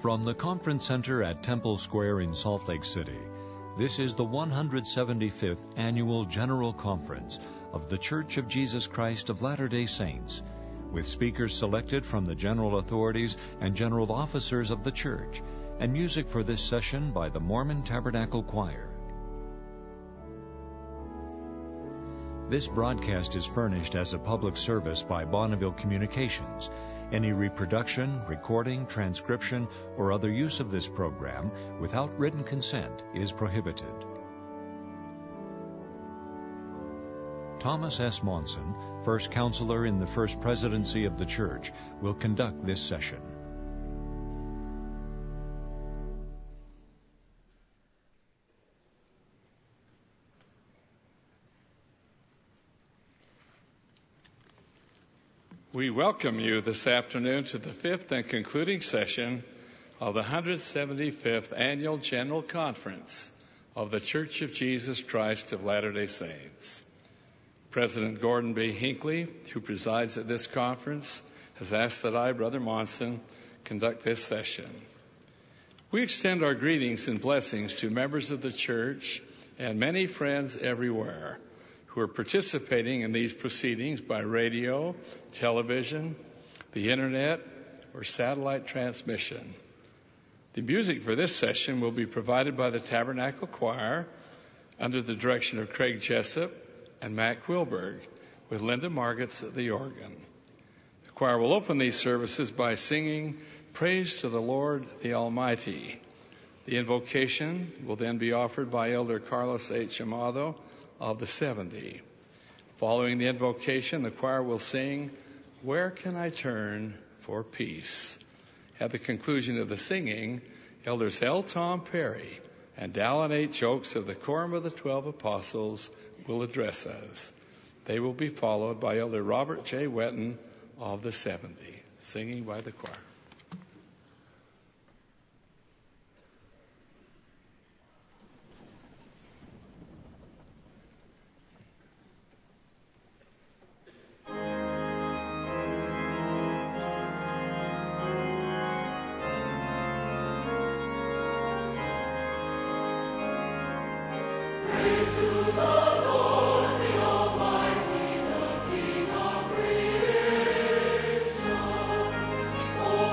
From the Conference Center at Temple Square in Salt Lake City, this is the 175th Annual General Conference of The Church of Jesus Christ of Latter-day Saints, with speakers selected from the general authorities and general officers of the Church, and music for this session by the Mormon Tabernacle Choir. This broadcast is furnished as a public service by Bonneville Communications. Any reproduction, recording, transcription, or other use of this program without written consent is prohibited. Thomas S. Monson, First Counselor in the First Presidency of the Church, will conduct this session. We welcome you this afternoon to the fifth and concluding session of the 175th Annual General Conference of the Church of Jesus Christ of Latter-day Saints. President Gordon B. Hinckley, who presides at this conference, has asked that I, Brother Monson, conduct this session. We extend our greetings and blessings to members of the Church and many friends everywhere who are participating in these proceedings by radio, television, the internet, or satellite transmission. The music for this session will be provided by the Tabernacle Choir under the direction of Craig Jessup and Matt Quilberg, with Linda Margetts at the organ. The choir will open these services by singing Praise to the Lord the Almighty. The invocation will then be offered by Elder Carlos H. Amado of the 70. Following the invocation, the choir will sing, Where Can I Turn for Peace? At the conclusion of the singing, Elders L. Tom Perry and Dallin H. Oaks of the Quorum of the 12 Apostles will address us. They will be followed by Elder Robert J. Wetton of the 70, singing by the choir. Oh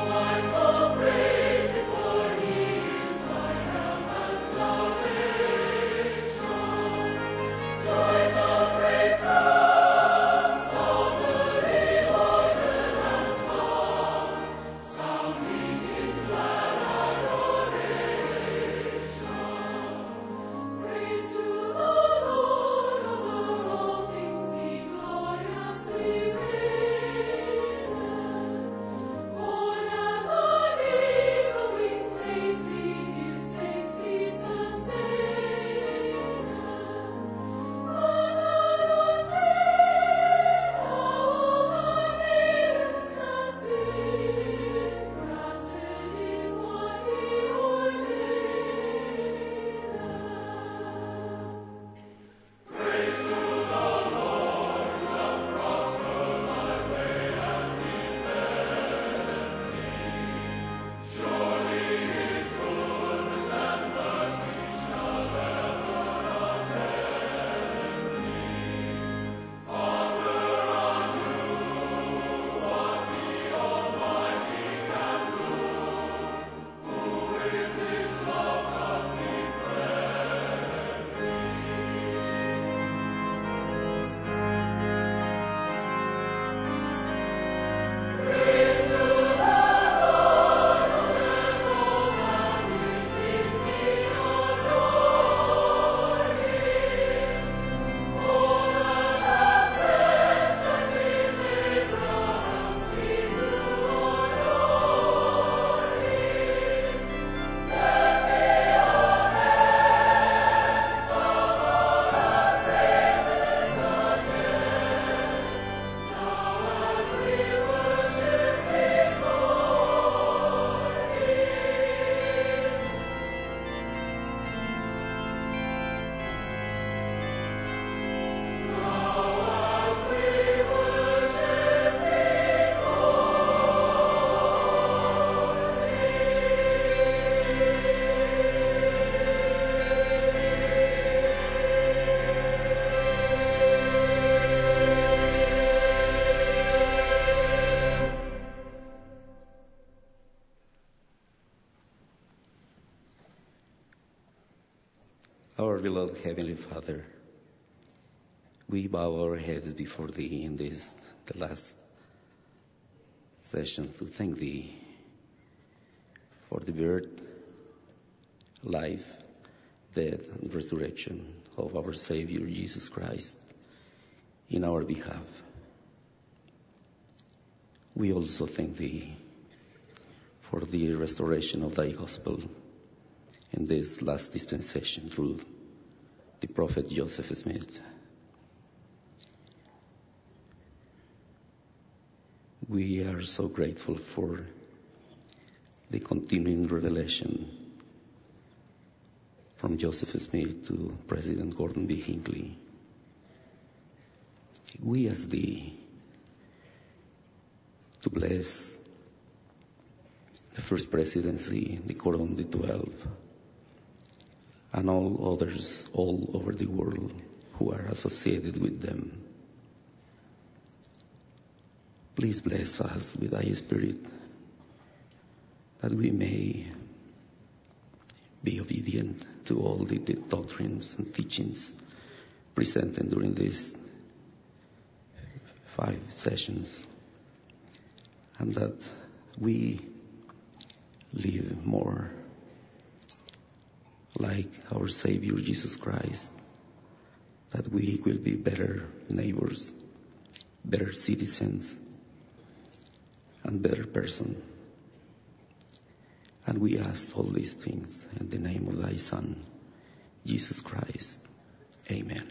Our beloved Heavenly Father, we bow our heads before Thee in this, the last session, to thank Thee for the birth, life, death, and resurrection of our Savior Jesus Christ in our behalf. We also thank Thee for the restoration of Thy gospel in this last dispensation through the prophet Joseph Smith. We are so grateful for the continuing revelation from Joseph Smith to President Gordon B. Hinckley. We ask Thee to bless the First Presidency, the Quorum of the 12, and all others all over the world who are associated with them. Please bless us with Thy Spirit, that we may be obedient to all the doctrines and teachings presented during these 5 sessions, and that we live more like our Savior Jesus Christ, that we will be better neighbors, better citizens, and better person. And we ask all these things in the name of Thy Son, Jesus Christ. Amen.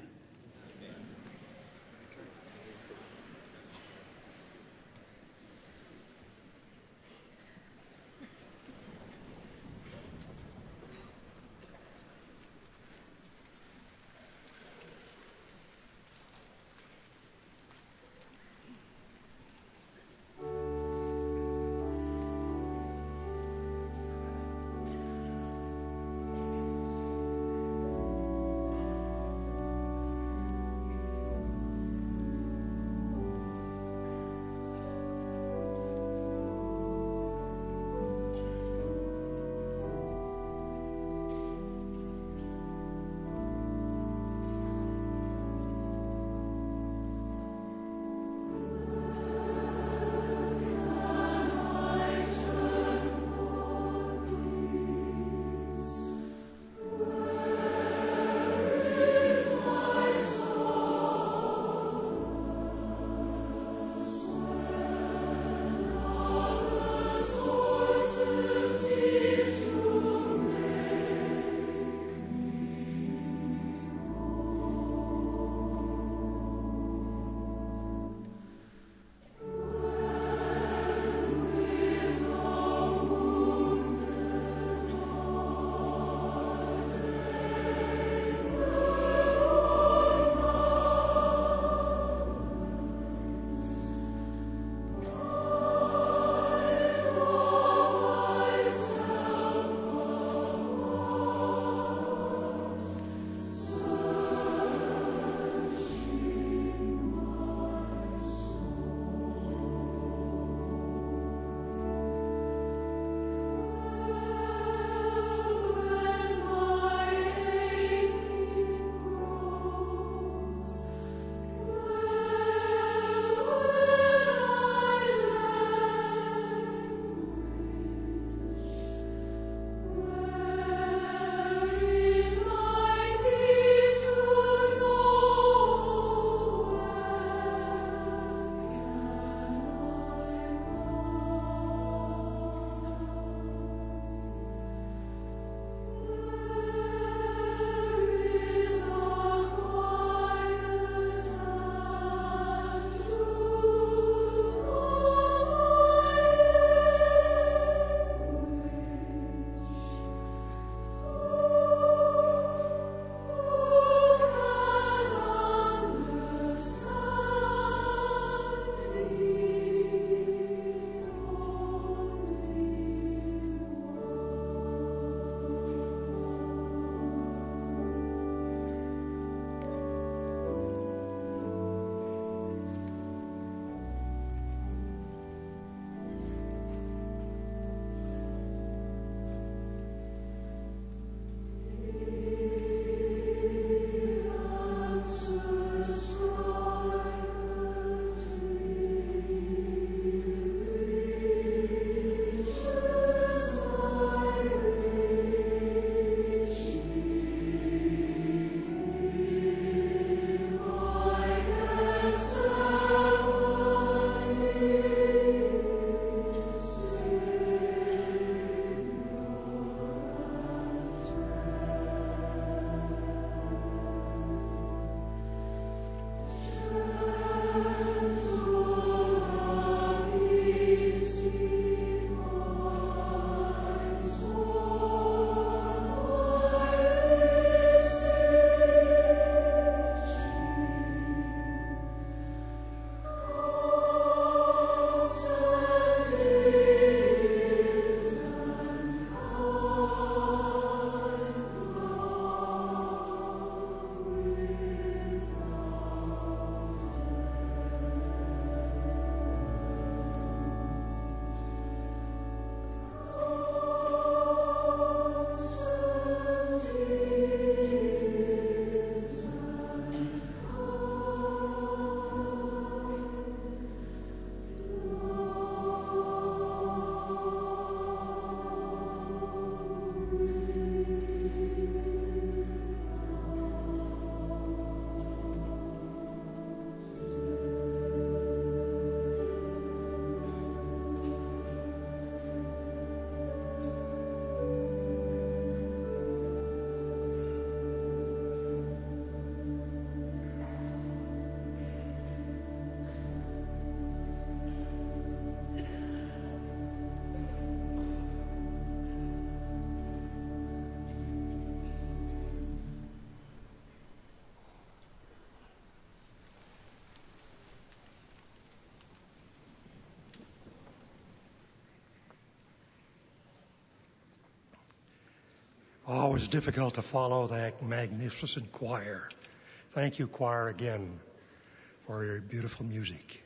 Oh, it was difficult to follow that magnificent choir. Thank you, choir, again for your beautiful music.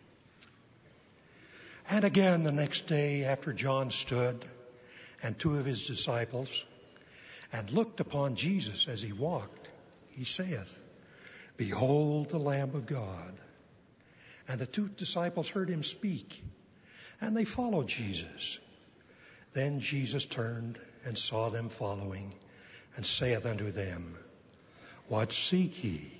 And again, the next day after John stood and two of his disciples and looked upon Jesus as he walked, he saith, Behold the Lamb of God. And the two disciples heard him speak, and they followed Jesus. Then Jesus turned and saw them following, and saith unto them, What seek ye?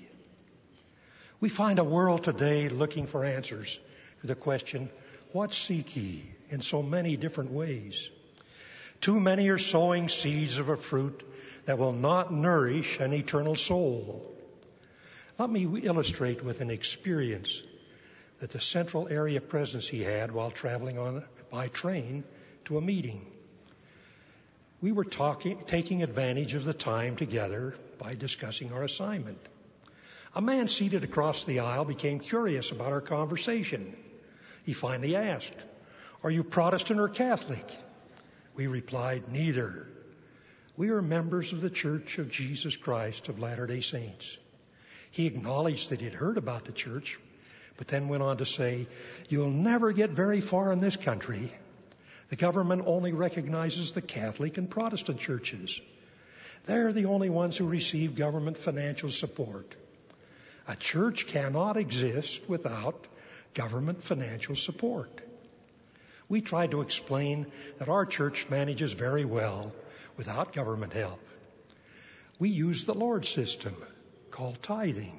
We find a world today looking for answers to the question, What seek ye? In so many different ways. Too many are sowing seeds of a fruit that will not nourish an eternal soul. Let me illustrate with an experience that the Central Area Presidency had while traveling by train to a meeting. We were taking advantage of the time together by discussing our assignment. A man seated across the aisle became curious about our conversation. He finally asked, Are you Protestant or Catholic? We replied, Neither. We are members of the Church of Jesus Christ of Latter-day Saints. He acknowledged that he'd heard about the church, but then went on to say, You'll never get very far in this country. The government only recognizes the Catholic and Protestant churches. They're the only ones who receive government financial support. A church cannot exist without government financial support. We tried to explain that our church manages very well without government help. We use the Lord's system called tithing.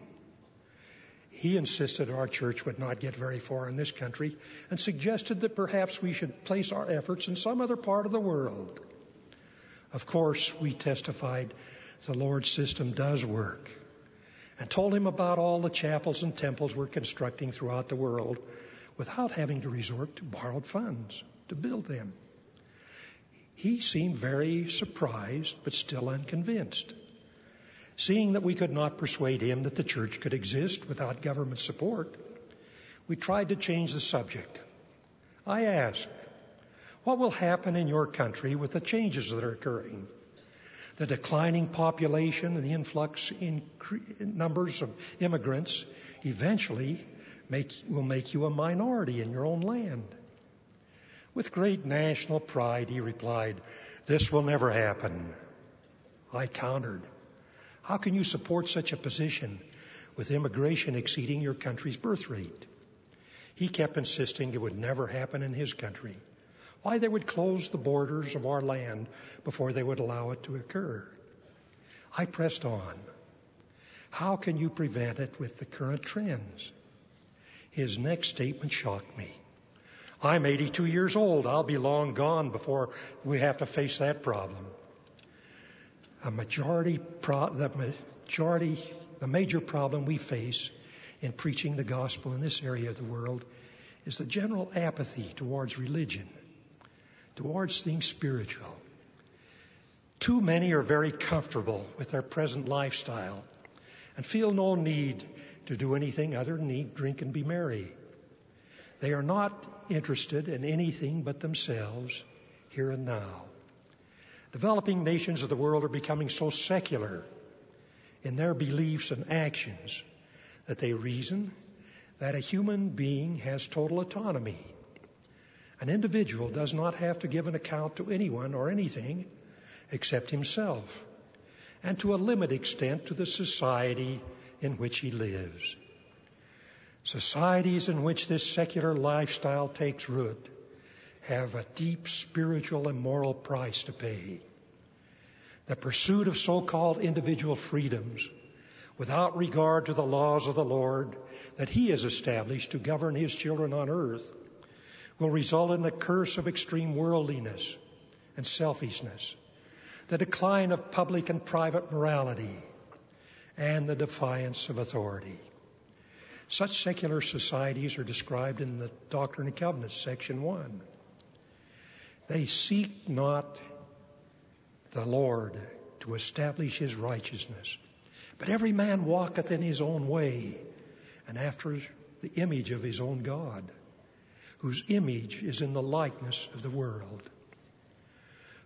He insisted our church would not get very far in this country and suggested that perhaps we should place our efforts in some other part of the world. Of course, we testified the Lord's system does work and told him about all the chapels and temples we're constructing throughout the world without having to resort to borrowed funds to build them. He seemed very surprised, but still unconvinced. Seeing that we could not persuade him that the church could exist without government support, we tried to change the subject. I asked, what will happen in your country with the changes that are occurring? The declining population and the influx in numbers of immigrants eventually will make you a minority in your own land. With great national pride, he replied, This will never happen. I countered, How can you support such a position with immigration exceeding your country's birth rate? He kept insisting it would never happen in his country. Why, they would close the borders of our land before they would allow it to occur. I pressed on. How can you prevent it with the current trends? His next statement shocked me. I'm 82 years old. I'll be long gone before we have to face that problem. The major problem we face in preaching the gospel in this area of the world is the general apathy towards religion, towards things spiritual. Too many are very comfortable with their present lifestyle and feel no need to do anything other than eat, drink, and be merry. They are not interested in anything but themselves here and now. Developing nations of the world are becoming so secular in their beliefs and actions that they reason that a human being has total autonomy. An individual does not have to give an account to anyone or anything except himself, and to a limited extent to the society in which he lives. Societies in which this secular lifestyle takes root have a deep spiritual and moral price to pay. The pursuit of so-called individual freedoms without regard to the laws of the Lord that He has established to govern His children on earth will result in the curse of extreme worldliness and selfishness, the decline of public and private morality, and the defiance of authority. Such secular societies are described in the Doctrine and Covenants, section 1. They seek not the Lord to establish His righteousness, but every man walketh in his own way, and after the image of his own God, whose image is in the likeness of the world.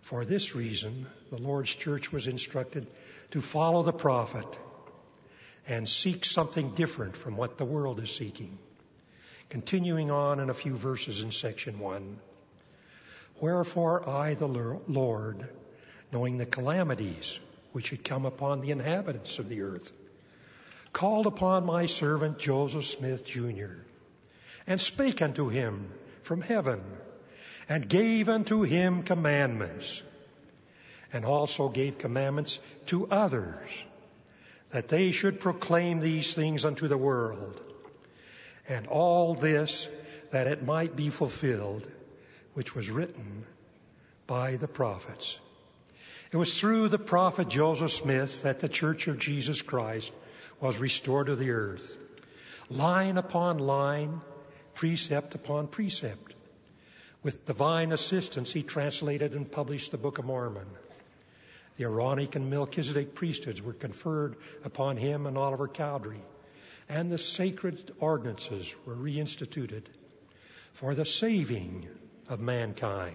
For this reason, the Lord's church was instructed to follow the prophet and seek something different from what the world is seeking. Continuing on in a few verses in section 1. Wherefore I, the Lord, knowing the calamities which had come upon the inhabitants of the earth, called upon my servant Joseph Smith, Jr., and spake unto him from heaven, and gave unto him commandments, and also gave commandments to others, that they should proclaim these things unto the world, and all this that it might be fulfilled, which was written by the prophets. It was through the prophet Joseph Smith that the Church of Jesus Christ was restored to the earth, line upon line, precept upon precept. With divine assistance, he translated and published the Book of Mormon. The Aaronic and Melchizedek priesthoods were conferred upon him and Oliver Cowdery, and the sacred ordinances were reinstituted for the saving of mankind.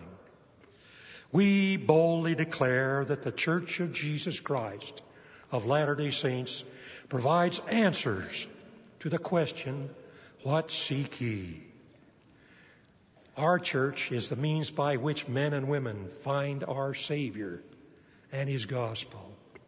We boldly declare that the Church of Jesus Christ of Latter-day Saints provides answers to the question, what seek ye? Our church is the means by which men and women find our Savior and His gospel.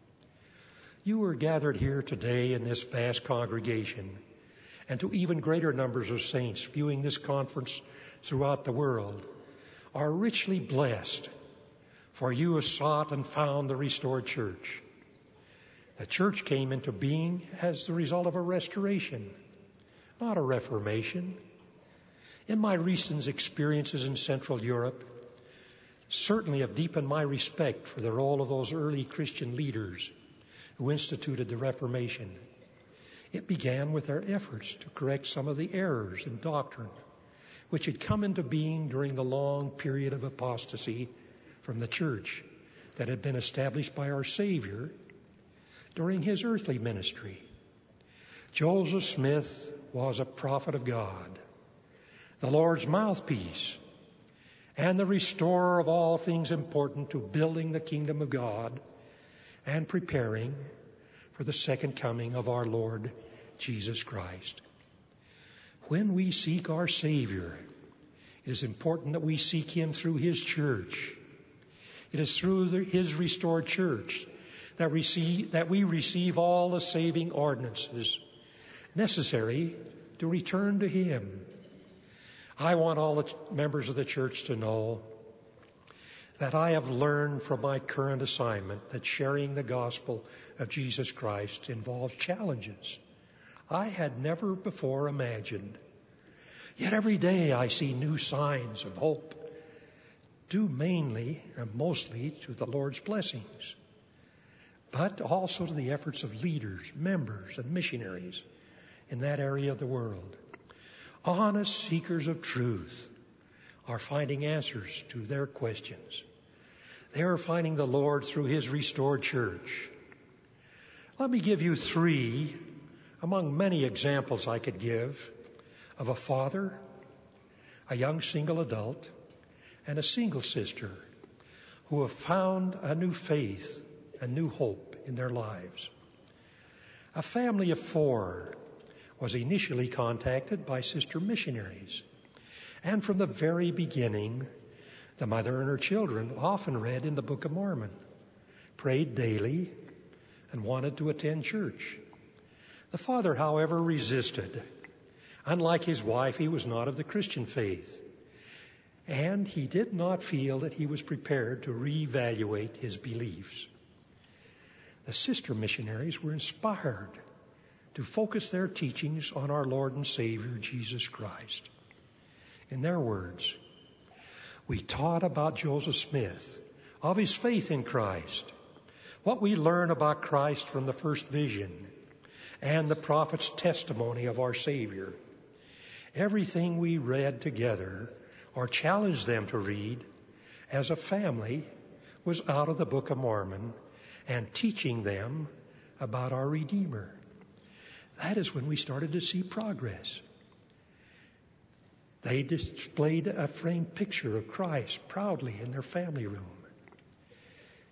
You are gathered here today in this vast congregation, and to even greater numbers of saints viewing this conference throughout the world, are richly blessed, for you have sought and found the restored church. The church came into being as the result of a restoration, not a reformation. In my recent experiences in Central Europe, certainly have deepened my respect for the role of those early Christian leaders who instituted the Reformation. It began with their efforts to correct some of the errors in doctrine which had come into being during the long period of apostasy from the church that had been established by our Savior during His earthly ministry. Joseph Smith was a prophet of God, the Lord's mouthpiece, and the restorer of all things important to building the kingdom of God and preparing for the second coming of our Lord Jesus Christ. When we seek our Savior, it is important that we seek Him through His church. It is through His restored church that we receive all the saving ordinances necessary to return to Him. I want all the members of the church to know that I have learned from my current assignment that sharing the gospel of Jesus Christ involves challenges I had never before imagined. Yet every day I see new signs of hope, due mainly and mostly to the Lord's blessings, but also to the efforts of leaders, members, and missionaries in that area of the world. Honest seekers of truth are finding answers to their questions. They are finding the Lord through His restored church. Let me give you 3 among many examples I could give of a father, a young single adult, and a single sister who have found a new faith and new hope in their lives. A family of 4 was initially contacted by sister missionaries, and from the very beginning, the mother and her children often read in the Book of Mormon, prayed daily, and wanted to attend church. The father, however, resisted. Unlike his wife, he was not of the Christian faith, and he did not feel that he was prepared to reevaluate his beliefs. The sister missionaries were inspired to focus their teachings on our Lord and Savior, Jesus Christ. In their words, we taught about Joseph Smith, of his faith in Christ, what we learn about Christ from the first vision, and the prophet's testimony of our Savior. Everything we read together, or challenged them to read, as a family, was out of the Book of Mormon and teaching them about our Redeemer. That is when we started to see progress. They displayed a framed picture of Christ proudly in their family room.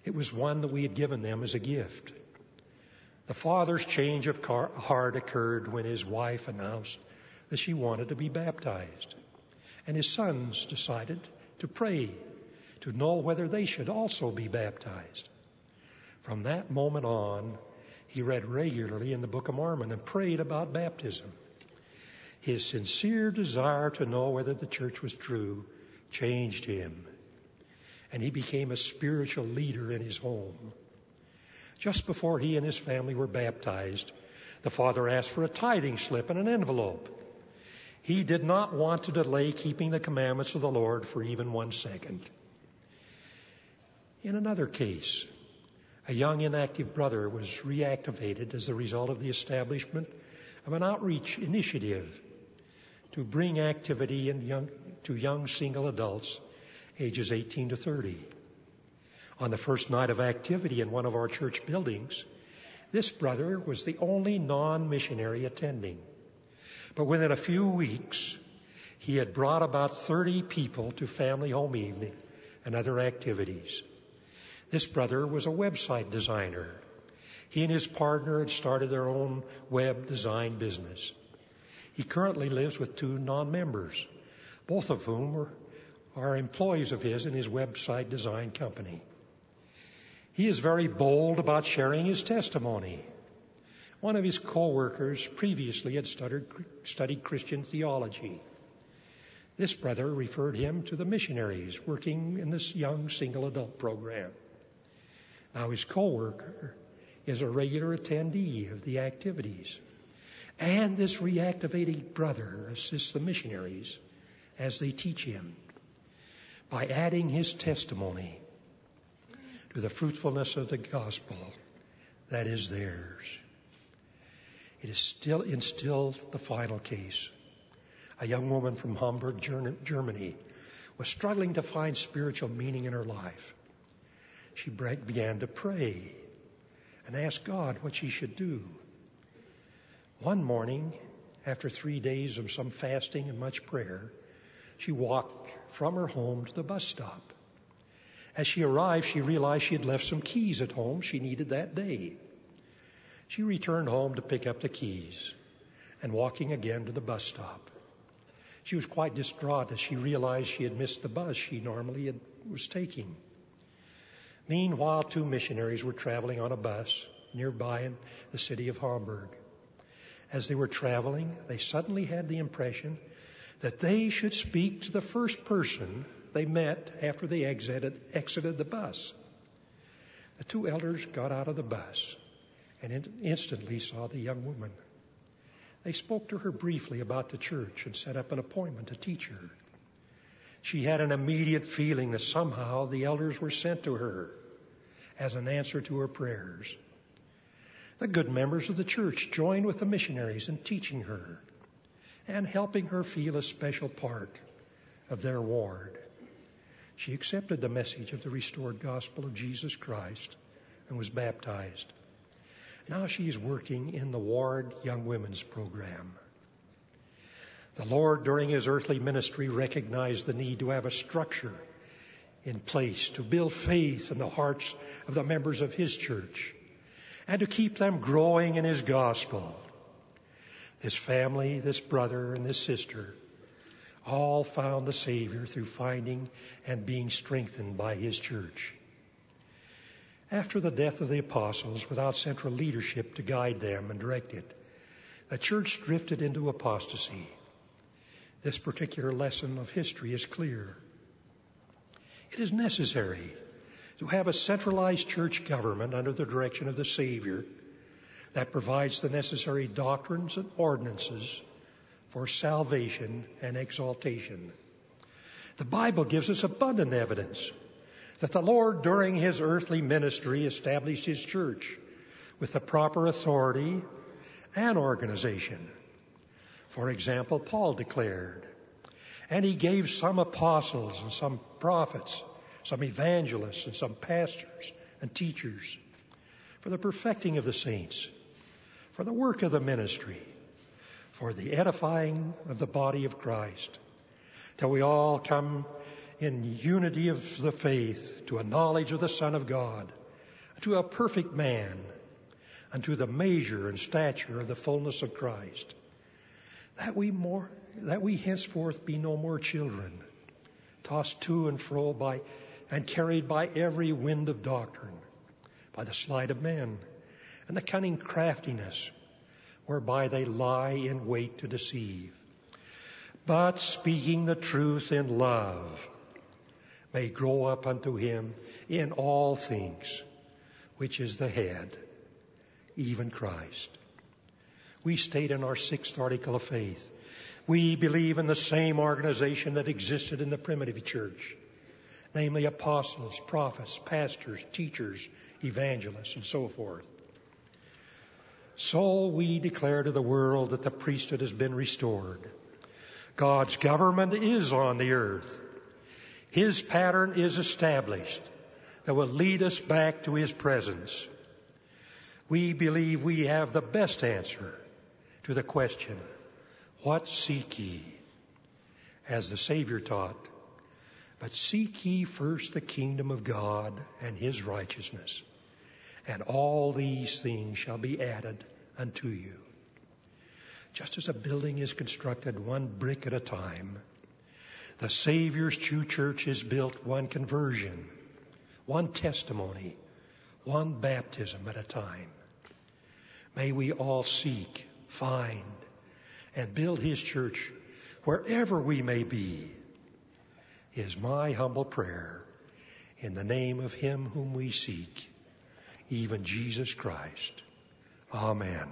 It was one that we had given them as a gift. The father's change of heart occurred when his wife announced that she wanted to be baptized. And his sons decided to pray to know whether they should also be baptized. From that moment on, he read regularly in the Book of Mormon and prayed about baptism. His sincere desire to know whether the church was true changed him, and he became a spiritual leader in his home. Just before he and his family were baptized, the father asked for a tithing slip and an envelope. He did not want to delay keeping the commandments of the Lord for even 1 second. In another case, a young inactive brother was reactivated as a result of the establishment of an outreach initiative to bring activity to young single adults ages 18 to 30. On the first night of activity in one of our church buildings, this brother was the only non-missionary attending. But within a few weeks, he had brought about 30 people to family home evening and other activities. This brother was a website designer. He and his partner had started their own web design business. He currently lives with 2 non-members, both of whom are employees of his in his website design company. He is very bold about sharing his testimony. One of his co-workers previously had studied Christian theology. This brother referred him to the missionaries working in this young single adult program. Now his co-worker is a regular attendee of the activities. And this reactivated brother assists the missionaries as they teach him by adding his testimony to the fruitfulness of the gospel that is theirs. It is still the final case. A young woman from Hamburg, Germany, was struggling to find spiritual meaning in her life. She began to pray and ask God what she should do. One morning, after 3 days of some fasting and much prayer, she walked from her home to the bus stop. As she arrived, she realized she had left some keys at home she needed that day. She returned home to pick up the keys and walking again to the bus stop. She was quite distraught as she realized she had missed the bus she normally was taking. Meanwhile, 2 missionaries were traveling on a bus nearby in the city of Hamburg. As they were traveling, they suddenly had the impression that they should speak to the first person they met after they exited the bus. The 2 elders got out of the bus and instantly saw the young woman. They spoke to her briefly about the church and set up an appointment to teach her. She had an immediate feeling that somehow the elders were sent to her as an answer to her prayers. The good members of the church joined with the missionaries in teaching her and helping her feel a special part of their ward. She accepted the message of the restored gospel of Jesus Christ and was baptized. Now she is working in the ward young women's program. The Lord, during his earthly ministry, recognized the need to have a structure in place to build faith in the hearts of the members of his church and to keep them growing in his gospel. This family, this brother, and this sister all found the Savior through finding and being strengthened by his church. After the death of the apostles, without central leadership to guide them and direct it, the church drifted into apostasy. This particular lesson of history is clear. It is necessary to have a centralized church government under the direction of the Savior that provides the necessary doctrines and ordinances for salvation and exaltation. The Bible gives us abundant evidence that the Lord, during his earthly ministry, established his church with the proper authority and organization. For example, Paul declared, and he gave some apostles and some prophets, some evangelists and some pastors and teachers for the perfecting of the saints, for the work of the ministry, for the edifying of the body of Christ, till we all come in unity of the faith, to a knowledge of the Son of God, to a perfect man, unto the measure and stature of the fullness of Christ, that we henceforth be no more children, tossed to and fro and carried by every wind of doctrine, by the sleight of men, and the cunning craftiness whereby they lie in wait to deceive. But speaking the truth in love, may grow up unto him in all things, which is the head, even Christ. We state in our 6th article of faith, we believe in the same organization that existed in the primitive church, namely apostles, prophets, pastors, teachers, evangelists, and so forth. So we declare to the world that the priesthood has been restored. God's government is on the earth. His pattern is established that will lead us back to His presence. We believe we have the best answer to the question, what seek ye? As the Savior taught, but seek ye first the kingdom of God and His righteousness, and all these things shall be added unto you. Just as a building is constructed one brick at a time, the Savior's true church is built one conversion, one testimony, one baptism at a time. May we all seek, find, and build His church wherever we may be, is my humble prayer in the name of Him whom we seek, even Jesus Christ. Amen.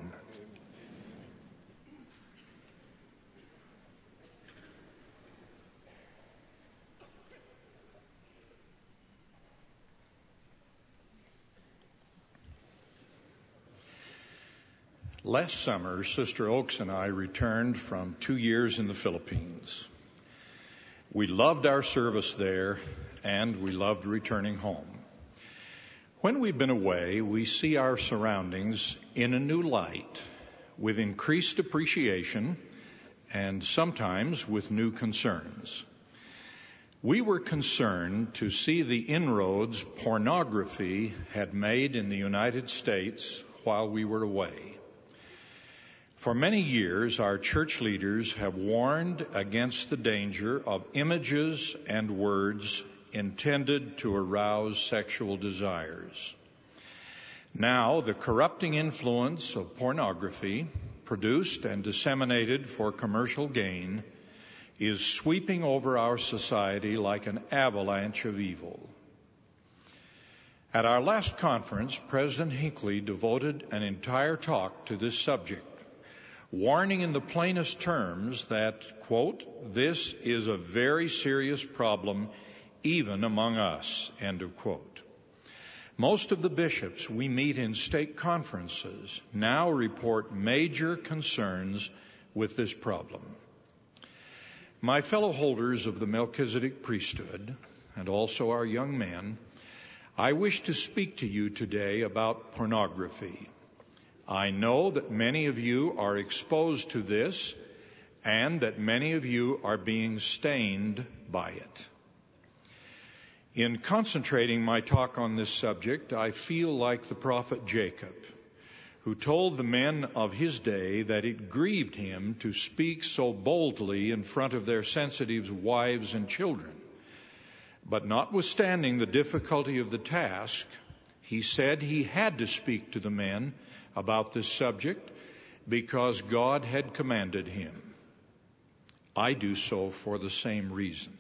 Last summer, Sister Oakes and I returned from 2 years in the Philippines. We loved our service there, and we loved returning home. When we've been away, we see our surroundings in a new light, with increased appreciation, and sometimes with new concerns. We were concerned to see the inroads pornography had made in the United States while we were away. For many years, our church leaders have warned against the danger of images and words intended to arouse sexual desires. Now, the corrupting influence of pornography, produced and disseminated for commercial gain, is sweeping over our society like an avalanche of evil. At our last conference, President Hinckley devoted an entire talk to this subject, warning in the plainest terms that, quote, this is a very serious problem even among us, end of quote. Most of the bishops we meet in stake conferences now report major concerns with this problem. My fellow holders of the Melchizedek priesthood, and also our young men, I wish to speak to you today about pornography. I know that many of you are exposed to this and that many of you are being stained by it. In concentrating my talk on this subject, I feel like the prophet Jacob, who told the men of his day that it grieved him to speak so boldly in front of their sensitive wives and children. But notwithstanding the difficulty of the task, he said he had to speak to the men about this subject because God had commanded him. I do so for the same reason.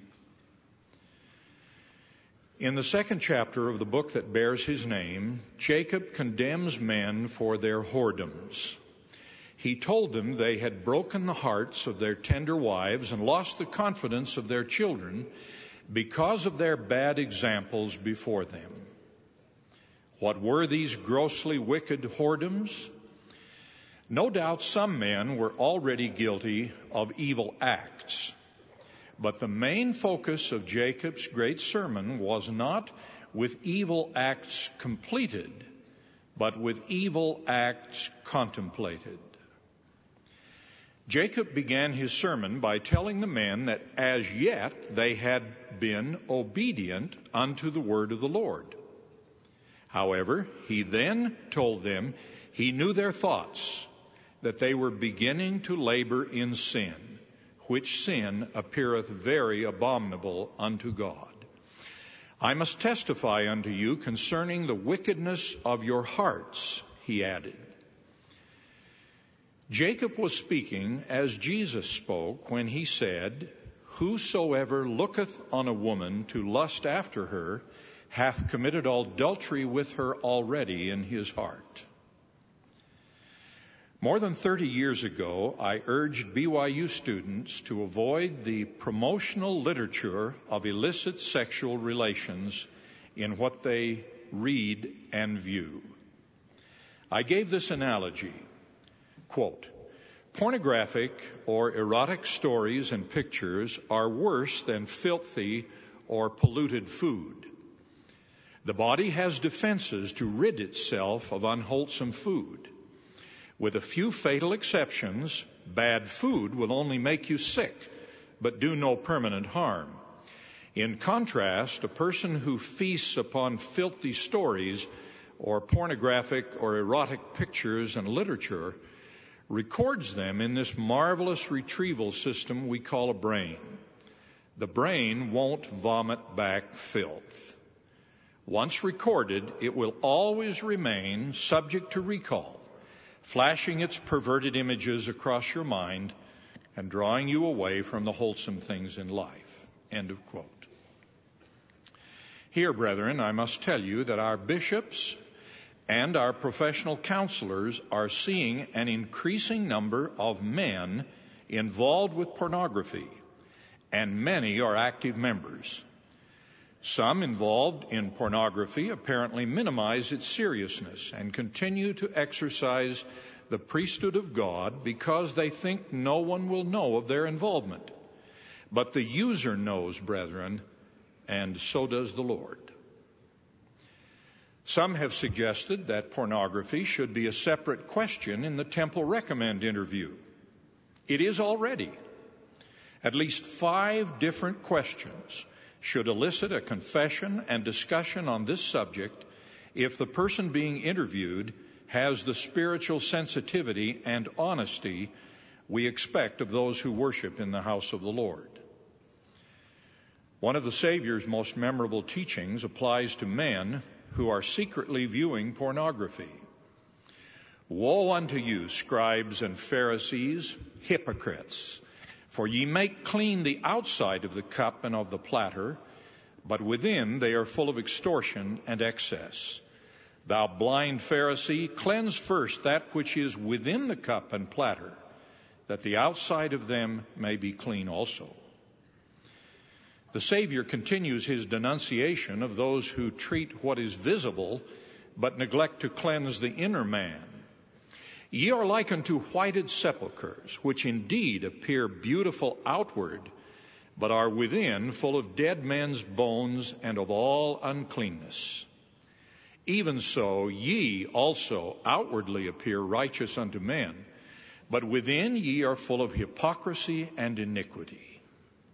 In the 2nd chapter of the book that bears his name, Jacob condemns men for their whoredoms. He told them they had broken the hearts of their tender wives and lost the confidence of their children because of their bad examples before them. What were these grossly wicked whoredoms? No doubt some men were already guilty of evil acts. But the main focus of Jacob's great sermon was not with evil acts completed, but with evil acts contemplated. Jacob began his sermon by telling the men that as yet they had been obedient unto the word of the Lord. However, he then told them he knew their thoughts, that they were beginning to labor in sin, which sin appeareth very abominable unto God. I must testify unto you concerning the wickedness of your hearts, he added. Jacob was speaking as Jesus spoke when he said, Whosoever looketh on a woman to lust after her hath committed adultery with her already in his heart. More than 30 years ago, I urged BYU students to avoid the promotional literature of illicit sexual relations in what they read and view. I gave this analogy, quote, pornographic or erotic stories and pictures are worse than filthy or polluted food. The body has defenses to rid itself of unwholesome food. With a few fatal exceptions, bad food will only make you sick, but do no permanent harm. In contrast, a person who feasts upon filthy stories or pornographic or erotic pictures and literature records them in this marvelous retrieval system we call a brain. The brain won't vomit back filth. Once recorded, it will always remain subject to recall, flashing its perverted images across your mind and drawing you away from the wholesome things in life. End of quote. Here, brethren, I must tell you that our bishops and our professional counselors are seeing an increasing number of men involved with pornography, and many are active members. Some involved in pornography apparently minimize its seriousness and continue to exercise the priesthood of God because they think no one will know of their involvement. But the user knows, brethren, and so does the Lord. Some have suggested that pornography should be a separate question in the Temple Recommend interview. It is already. At least 5 different questions should elicit a confession and discussion on this subject if the person being interviewed has the spiritual sensitivity and honesty we expect of those who worship in the house of the Lord. One of the Savior's most memorable teachings applies to men who are secretly viewing pornography. Woe unto you, scribes and Pharisees, hypocrites! For ye make clean the outside of the cup and of the platter, but within they are full of extortion and excess. Thou blind Pharisee, cleanse first that which is within the cup and platter, that the outside of them may be clean also. The Savior continues his denunciation of those who treat what is visible, but neglect to cleanse the inner man. Ye are like unto whited sepulchres, which indeed appear beautiful outward, but are within full of dead men's bones and of all uncleanness. Even so, ye also outwardly appear righteous unto men, but within ye are full of hypocrisy and iniquity.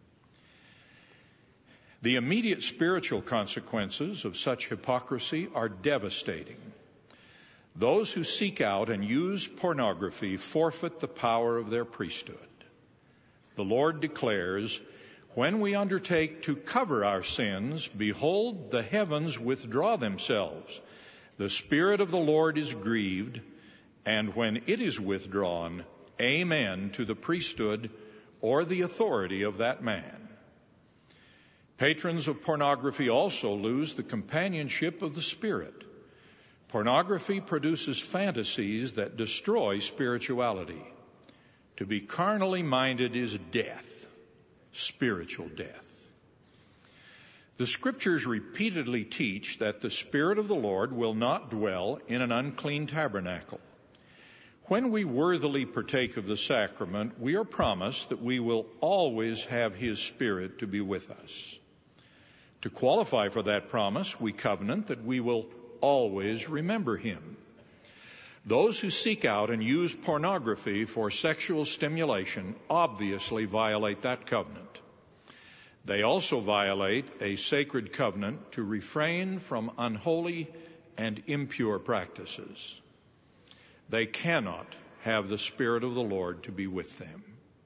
The immediate spiritual consequences of such hypocrisy are devastating. Those who seek out and use pornography forfeit the power of their priesthood. The Lord declares, when we undertake to cover our sins, behold, the heavens withdraw themselves. The Spirit of the Lord is grieved, and when it is withdrawn, amen to the priesthood or the authority of that man. Patrons of pornography also lose the companionship of the Spirit. Pornography produces fantasies that destroy spirituality. To be carnally minded is death, spiritual death. The Scriptures repeatedly teach that the Spirit of the Lord will not dwell in an unclean tabernacle. When we worthily partake of the sacrament, we are promised that we will always have His Spirit to be with us. To qualify for that promise, we covenant that we will always remember Him. Those who seek out and use pornography for sexual stimulation obviously violate that covenant. They also violate a sacred covenant to refrain from unholy and impure practices. They cannot have the Spirit of the Lord to be with them.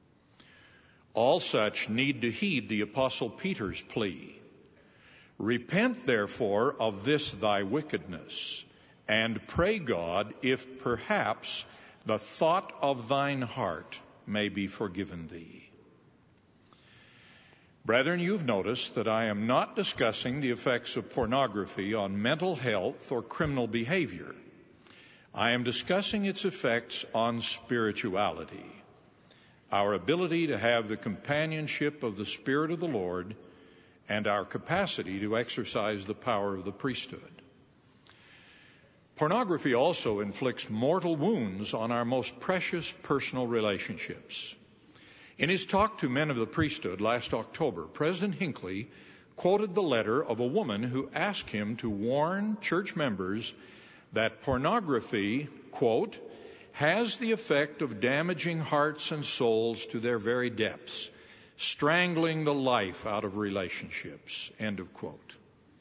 All such need to heed the Apostle Peter's plea. Repent, therefore, of this thy wickedness, and pray God if perhaps the thought of thine heart may be forgiven thee. Brethren, you've noticed that I am not discussing the effects of pornography on mental health or criminal behavior. I am discussing its effects on spirituality, our ability to have the companionship of the Spirit of the Lord, and our capacity to exercise the power of the priesthood. Pornography also inflicts mortal wounds on our most precious personal relationships. In his talk to men of the priesthood last October, President Hinckley quoted the letter of a woman who asked him to warn church members that pornography, quote, has the effect of damaging hearts and souls to their very depths, strangling the life out of relationships, end of quote.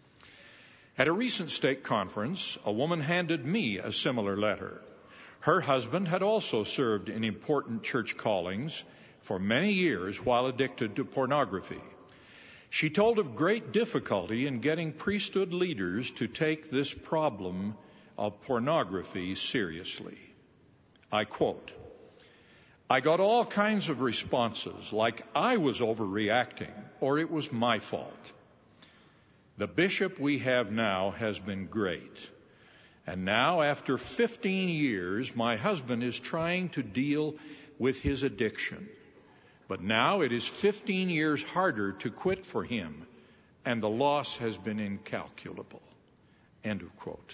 At a recent stake conference, a woman handed me a similar letter. Her husband had also served in important church callings for many years while addicted to pornography. She told of great difficulty in getting priesthood leaders to take this problem of pornography seriously. I quote, I got all kinds of responses like I was overreacting or it was my fault. The bishop we have now has been great. And now, after 15 years, my husband is trying to deal with his addiction. But now it is 15 years harder to quit for him, and the loss has been incalculable. End of quote.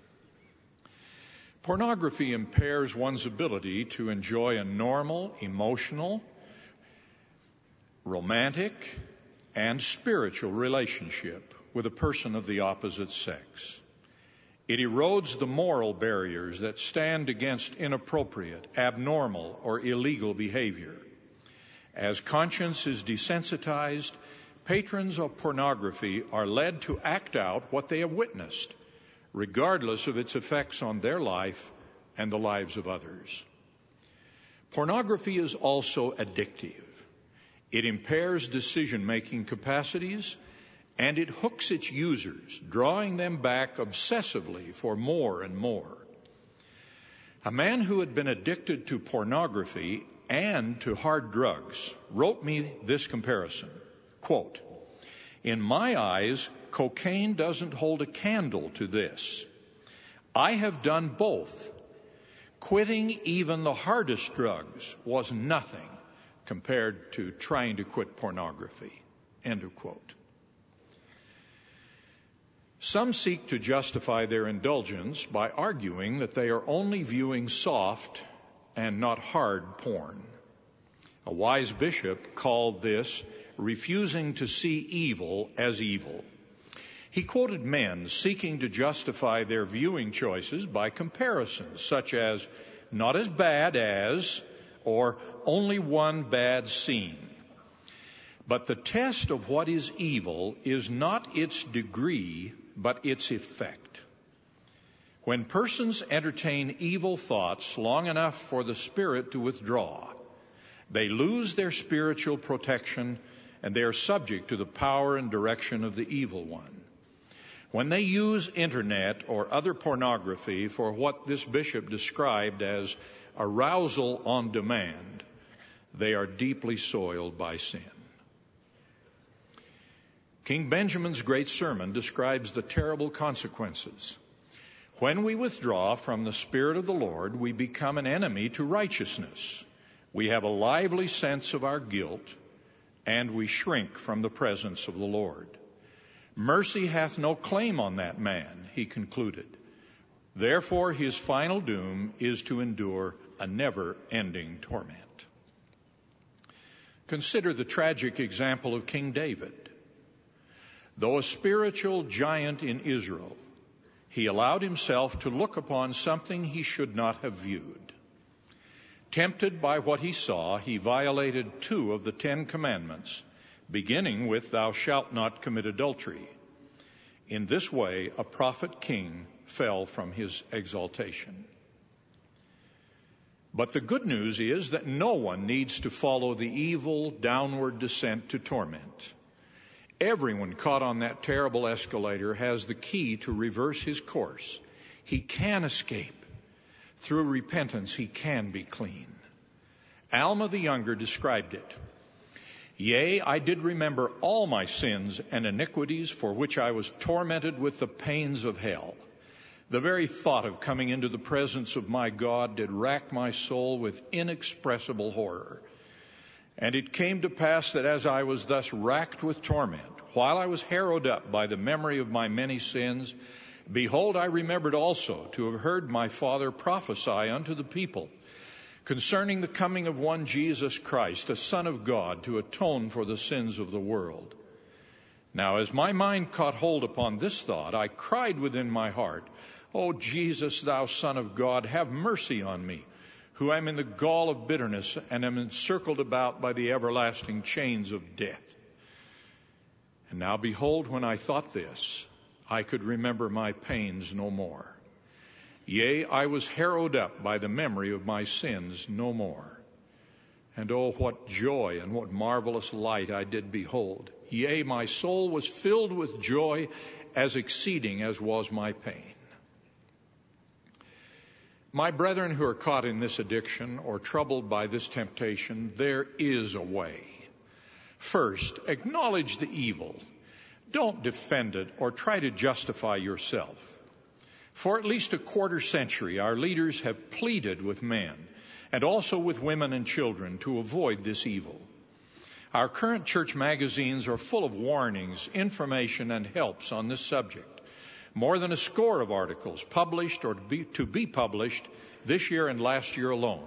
Pornography impairs one's ability to enjoy a normal, emotional, romantic, and spiritual relationship with a person of the opposite sex. It erodes the moral barriers that stand against inappropriate, abnormal, or illegal behavior. As conscience is desensitized, patrons of pornography are led to act out what they have witnessed, regardless of its effects on their life and the lives of others. Pornography is also addictive. It impairs decision-making capacities, and it hooks its users, drawing them back obsessively for more and more. A man who had been addicted to pornography and to hard drugs wrote me this comparison, quote, in my eyes, cocaine doesn't hold a candle to this. I have done both. Quitting even the hardest drugs was nothing compared to trying to quit pornography, end of quote. Some seek to justify their indulgence by arguing that they are only viewing soft and not hard porn. A wise bishop called this refusing to see evil as evil. He quoted men seeking to justify their viewing choices by comparisons such as not as bad as or only one bad scene. But the test of what is evil is not its degree, but its effect. When persons entertain evil thoughts long enough for the Spirit to withdraw, they lose their spiritual protection and they are subject to the power and direction of the evil one. When they use internet or other pornography for what this bishop described as arousal on demand, they are deeply soiled by sin. King Benjamin's great sermon describes the terrible consequences. When we withdraw from the Spirit of the Lord, we become an enemy to righteousness. We have a lively sense of our guilt, and we shrink from the presence of the Lord. Mercy hath no claim on that man, he concluded. Therefore, his final doom is to endure a never-ending torment. Consider the tragic example of King David. Though a spiritual giant in Israel, He allowed himself to look upon something he should not have viewed. Tempted by what he saw, he violated 2 of the 10 commandments, beginning with "Thou shalt not commit adultery." In this way, a prophet king fell from his exaltation. But the good news is that no one needs to follow the evil downward descent to torment. Everyone caught on that terrible escalator has the key to reverse his course. He can escape. Through repentance, he can be clean. Alma the Younger described it. "Yea, I did remember all my sins and iniquities for which I was tormented with the pains of hell. The very thought of coming into the presence of my God did rack my soul with inexpressible horror. And it came to pass that as I was thus racked with torment, while I was harrowed up by the memory of my many sins, behold, I remembered also to have heard my father prophesy unto the people concerning the coming of one Jesus Christ, a Son of God, to atone for the sins of the world. Now as my mind caught hold upon this thought, I cried within my heart, O Jesus, thou Son of God, have mercy on me, who am in the gall of bitterness and am encircled about by the everlasting chains of death. And now behold, when I thought this, I could remember my pains no more. Yea, I was harrowed up by the memory of my sins no more. And oh, what joy and what marvelous light I did behold. Yea, my soul was filled with joy as exceeding as was my pain." My brethren who are caught in this addiction or troubled by this temptation, there is a way. First, acknowledge the evil. Don't defend it or try to justify yourself. For at least a quarter century, our leaders have pleaded with men and also with women and children to avoid this evil. Our current church magazines are full of warnings, information, and helps on this subject. More than a score of articles published or to be published this year and last year alone.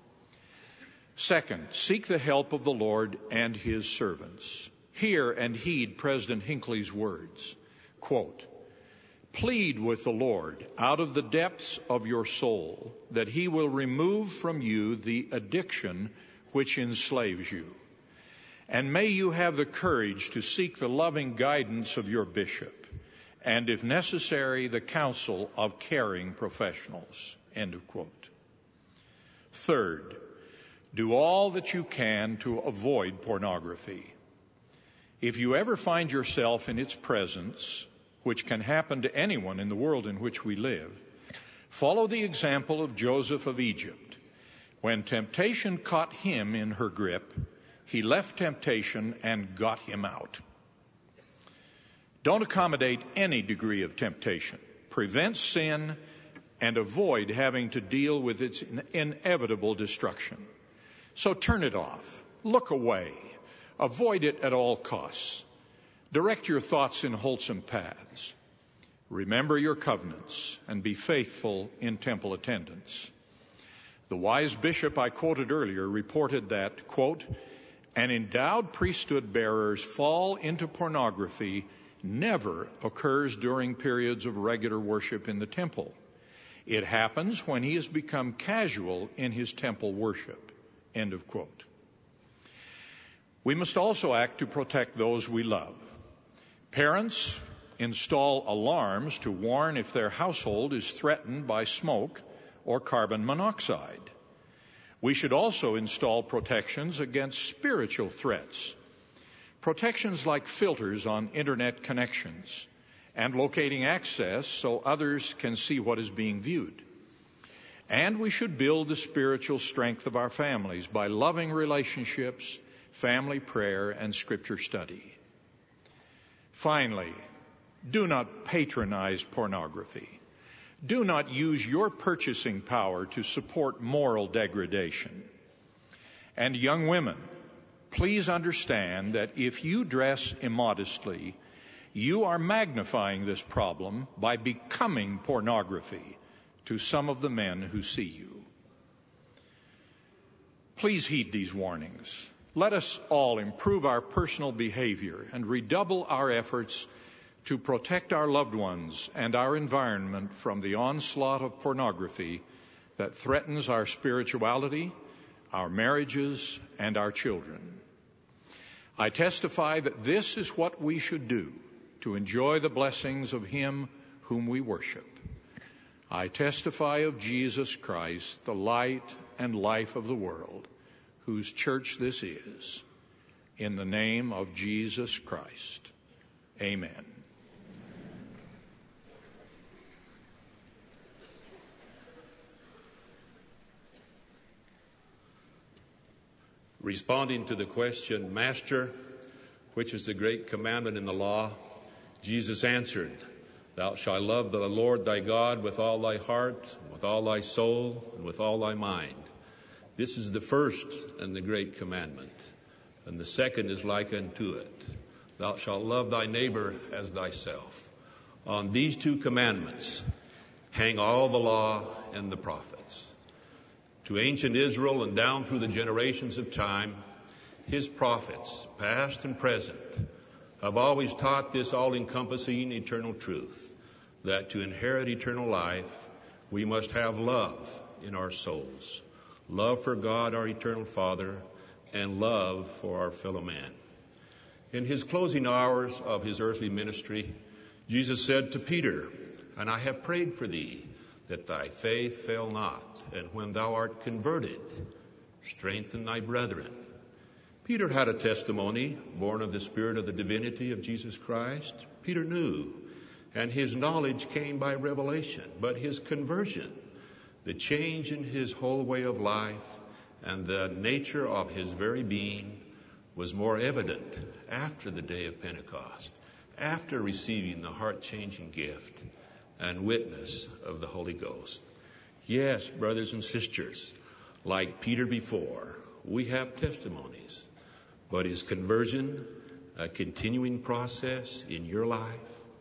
Second, seek the help of the Lord and his servants. Hear and heed President Hinckley's words. Quote, "Plead with the Lord out of the depths of your soul that he will remove from you the addiction which enslaves you. And may you have the courage to seek the loving guidance of your bishop, and if necessary, the counsel of caring professionals." End of quote. Third, do all that you can to avoid pornography. If you ever find yourself in its presence, which can happen to anyone in the world in which we live, follow the example of Joseph of Egypt. When temptation caught him in her grip, he left temptation and got him out. Don't accommodate any degree of temptation. Prevent sin and avoid having to deal with its inevitable destruction. So turn it off. Look away. Avoid it at all costs. Direct your thoughts in wholesome paths. Remember your covenants and be faithful in temple attendance. The wise bishop I quoted earlier reported that, quote, "An endowed priesthood bearer's fall into pornography never occurs during periods of regular worship in the temple. It happens when he has become casual in his temple worship." End of quote. We must also act to protect those we love. Parents install alarms to warn if their household is threatened by smoke or carbon monoxide. We should also install protections against spiritual threats. Protections like filters on internet connections and locating access so others can see what is being viewed. And we should build the spiritual strength of our families by loving relationships, family prayer, and scripture study. Finally, do not patronize pornography. Do not use your purchasing power to support moral degradation. And young women, please understand that if you dress immodestly, you are magnifying this problem by becoming pornography to some of the men who see you. Please heed these warnings. Let us all improve our personal behavior and redouble our efforts to protect our loved ones and our environment from the onslaught of pornography that threatens our spirituality, our marriages, and our children. I testify that this is what we should do to enjoy the blessings of Him whom we worship. I testify of Jesus Christ, the light and life of the world, whose church this is. In the name of Jesus Christ. Amen. Responding to the question, Master, which is the great commandment in the law? Jesus answered, Thou shalt love the Lord thy God with all thy heart, with all thy soul, and with all thy mind. This is the first and the great commandment. And the second is like unto it. Thou shalt love thy neighbor as thyself. On these two commandments hang all the law and the prophets. To ancient Israel and down through the generations of time, his prophets, past and present, have always taught this all-encompassing eternal truth, that to inherit eternal life, we must have love in our souls. Love for God, our eternal Father, and love for our fellow man. In his closing hours of his earthly ministry, Jesus said to Peter, And I have prayed for thee, that thy faith fail not, and when thou art converted, strengthen thy brethren. Peter had a testimony born of the Spirit of the divinity of Jesus Christ. Peter knew, and his knowledge came by revelation, but his conversion, the change in his whole way of life, and the nature of his very being was more evident after the day of Pentecost, after receiving the heart-changing gift and witness of the Holy Ghost. Yes, brothers and sisters, like Peter before, we have testimonies, but is conversion a continuing process in your life?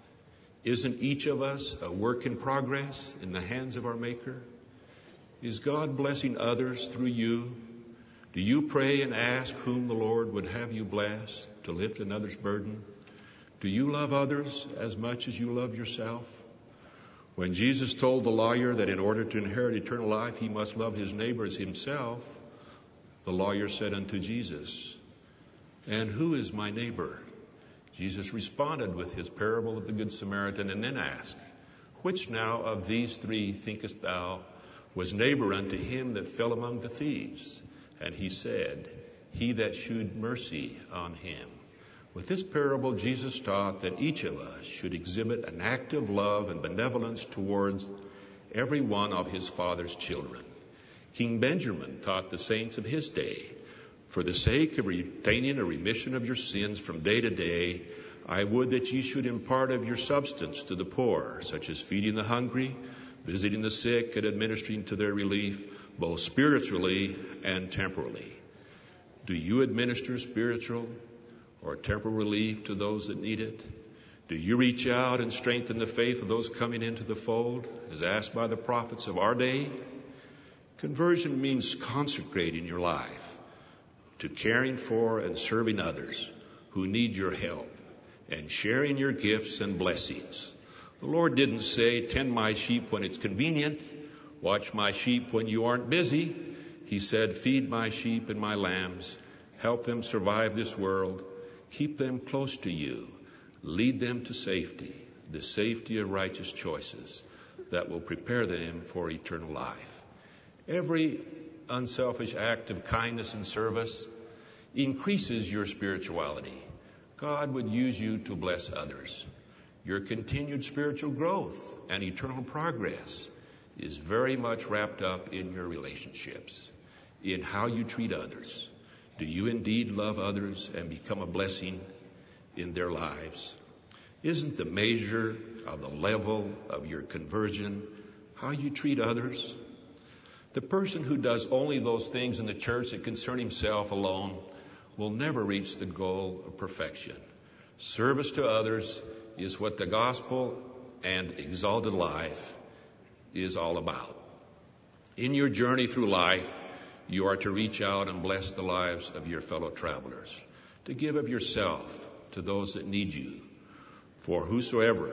Isn't each of us a work in progress in the hands of our Maker? Is God blessing others through you? Do you pray and ask whom the Lord would have you bless to lift another's burden? Do you love others as much as you love yourself? When Jesus told the lawyer that in order to inherit eternal life, he must love his neighbor as himself, the lawyer said unto Jesus, And who is my neighbor? Jesus responded with his parable of the Good Samaritan and then asked, Which now of these three thinkest thou was neighbor unto him that fell among the thieves? And he said, He that shewed mercy on him. With this parable, Jesus taught that each of us should exhibit an active love and benevolence towards every one of his Father's children. King Benjamin taught the saints of his day, For the sake of retaining a remission of your sins from day to day, I would that ye should impart of your substance to the poor, such as feeding the hungry, visiting the sick, and administering to their relief, both spiritually and temporally. Do you administer spiritual or temporal relief to those that need it? Do you reach out and strengthen the faith of those coming into the fold, as asked by the prophets of our day? Conversion means consecrating your life to caring for and serving others who need your help and sharing your gifts and blessings. The Lord didn't say, tend my sheep when it's convenient, watch my sheep when you aren't busy. He said, feed my sheep and my lambs, help them survive this world, keep them close to you, lead them to safety, the safety of righteous choices that will prepare them for eternal life. Every unselfish act of kindness and service increases your spirituality. God would use you to bless others. Your continued spiritual growth and eternal progress is very much wrapped up in your relationships, in how you treat others. Do you indeed love others and become a blessing in their lives? Isn't the measure of the level of your conversion how you treat others? The person who does only those things in the church that concern himself alone will never reach the goal of perfection. Service to others is what the gospel and exalted life is all about. In your journey through life, you are to reach out and bless the lives of your fellow travelers, to give of yourself to those that need you. For whosoever